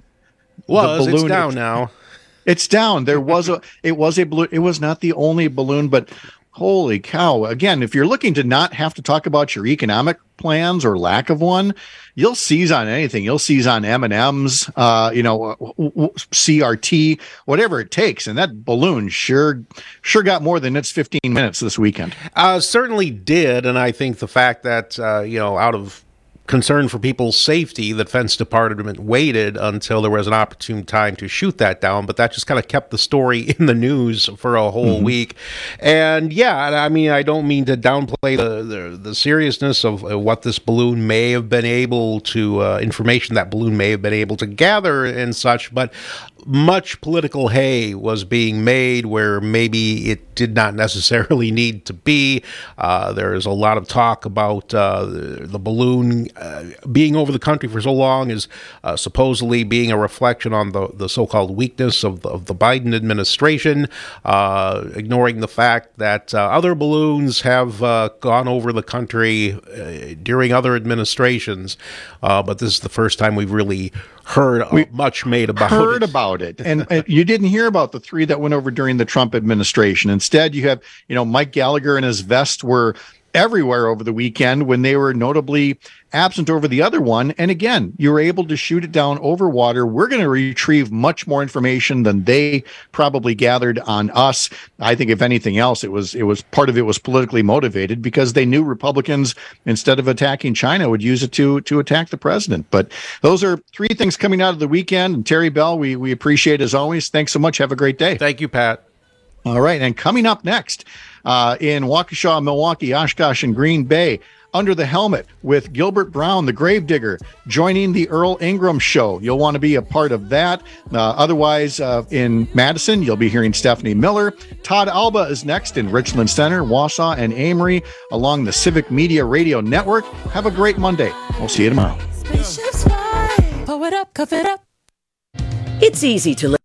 was the balloon, it's down it's, now. It's down. There was a it was a balloon. It was not the only balloon, but holy cow! Again, if you're looking to not have to talk about your economic plans or lack of one, you'll seize on anything. You'll seize on M and M's, uh, you know, C R T, whatever it takes. And that balloon sure, sure got more than its fifteen minutes this weekend. Uh, certainly did. And I think the fact that, uh, you know, out of concern for people's safety, the Defense Department waited until there was an opportune time to shoot that down, but that just kind of kept the story in the news for a whole mm-hmm. week. And yeah, I mean, I don't mean to downplay the the, the seriousness of uh, what this balloon may have been able to, uh, information that balloon may have been able to gather and such, but much political hay was being made where maybe it did not necessarily need to be. Uh, there is a lot of talk about uh, the, the balloon uh, being over the country for so long is uh, supposedly being a reflection on the, the so-called weakness of the, of the Biden administration, uh, ignoring the fact that uh, other balloons have uh, gone over the country uh, during other administrations. Uh, but this is the first time we've really heard we much made about heard it. about it. And, and you didn't hear about the three that went over during the Trump administration. Instead, you have, you know, Mike Gallagher and his vest were everywhere over the weekend when they were notably absent over the other one. And again, you were able to shoot it down over water. We're going to retrieve much more information than they probably gathered on us. I think if anything else, it was, it was part of it was politically motivated because they knew Republicans, instead of attacking China, would use it to, to attack the president. But those are three things coming out of the weekend. And Terry Bell, we, we appreciate as always. Thanks so much. Have a great day. Thank you, Pat. All right. And coming up next, uh, in Waukesha, Milwaukee, Oshkosh, and Green Bay, Under the Helmet with Gilbert Brown, the Gravedigger, joining the Earl Ingram Show. You'll want to be a part of that. Uh, otherwise, uh, in Madison, you'll be hearing Stephanie Miller. Todd Alba is next in Richland Center, Wausau, and Amory along the Civic Media Radio Network. Have a great Monday. We'll see you tomorrow. Pull it up, cuff it up. It's easy to live.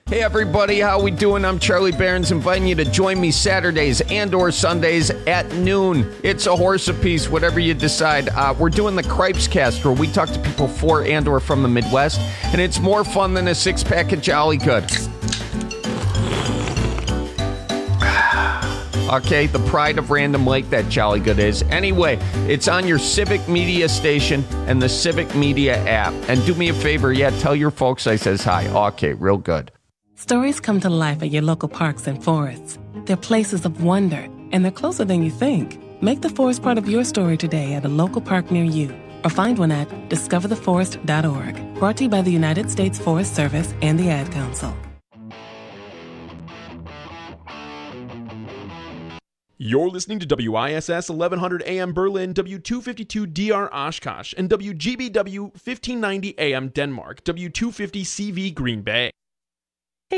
Hey everybody, how we doing? I'm Charlie Barons, inviting you to join me Saturdays and or Sundays at noon. It's a horse apiece, whatever you decide. Uh, we're doing the Cripes Cast, where we talk to people for and or from the Midwest, and it's more fun than a six-pack of Jolly Good. Okay, the pride of Random Lake, that Jolly Good is. Anyway, it's on your Civic Media station and the Civic Media app. And do me a favor, yeah, tell your folks I says hi. Okay, real good. Stories come to life at your local parks and forests. They're places of wonder, and they're closer than you think. Make the forest part of your story today at a local park near you, or find one at discover the forest dot org. Brought to you by the United States Forest Service and the Ad Council. You're listening to W I S S eleven hundred A M Berlin, W two fifty-two D R Oshkosh, and W G B W fifteen ninety A M Denmark, W two fifty C V Green Bay.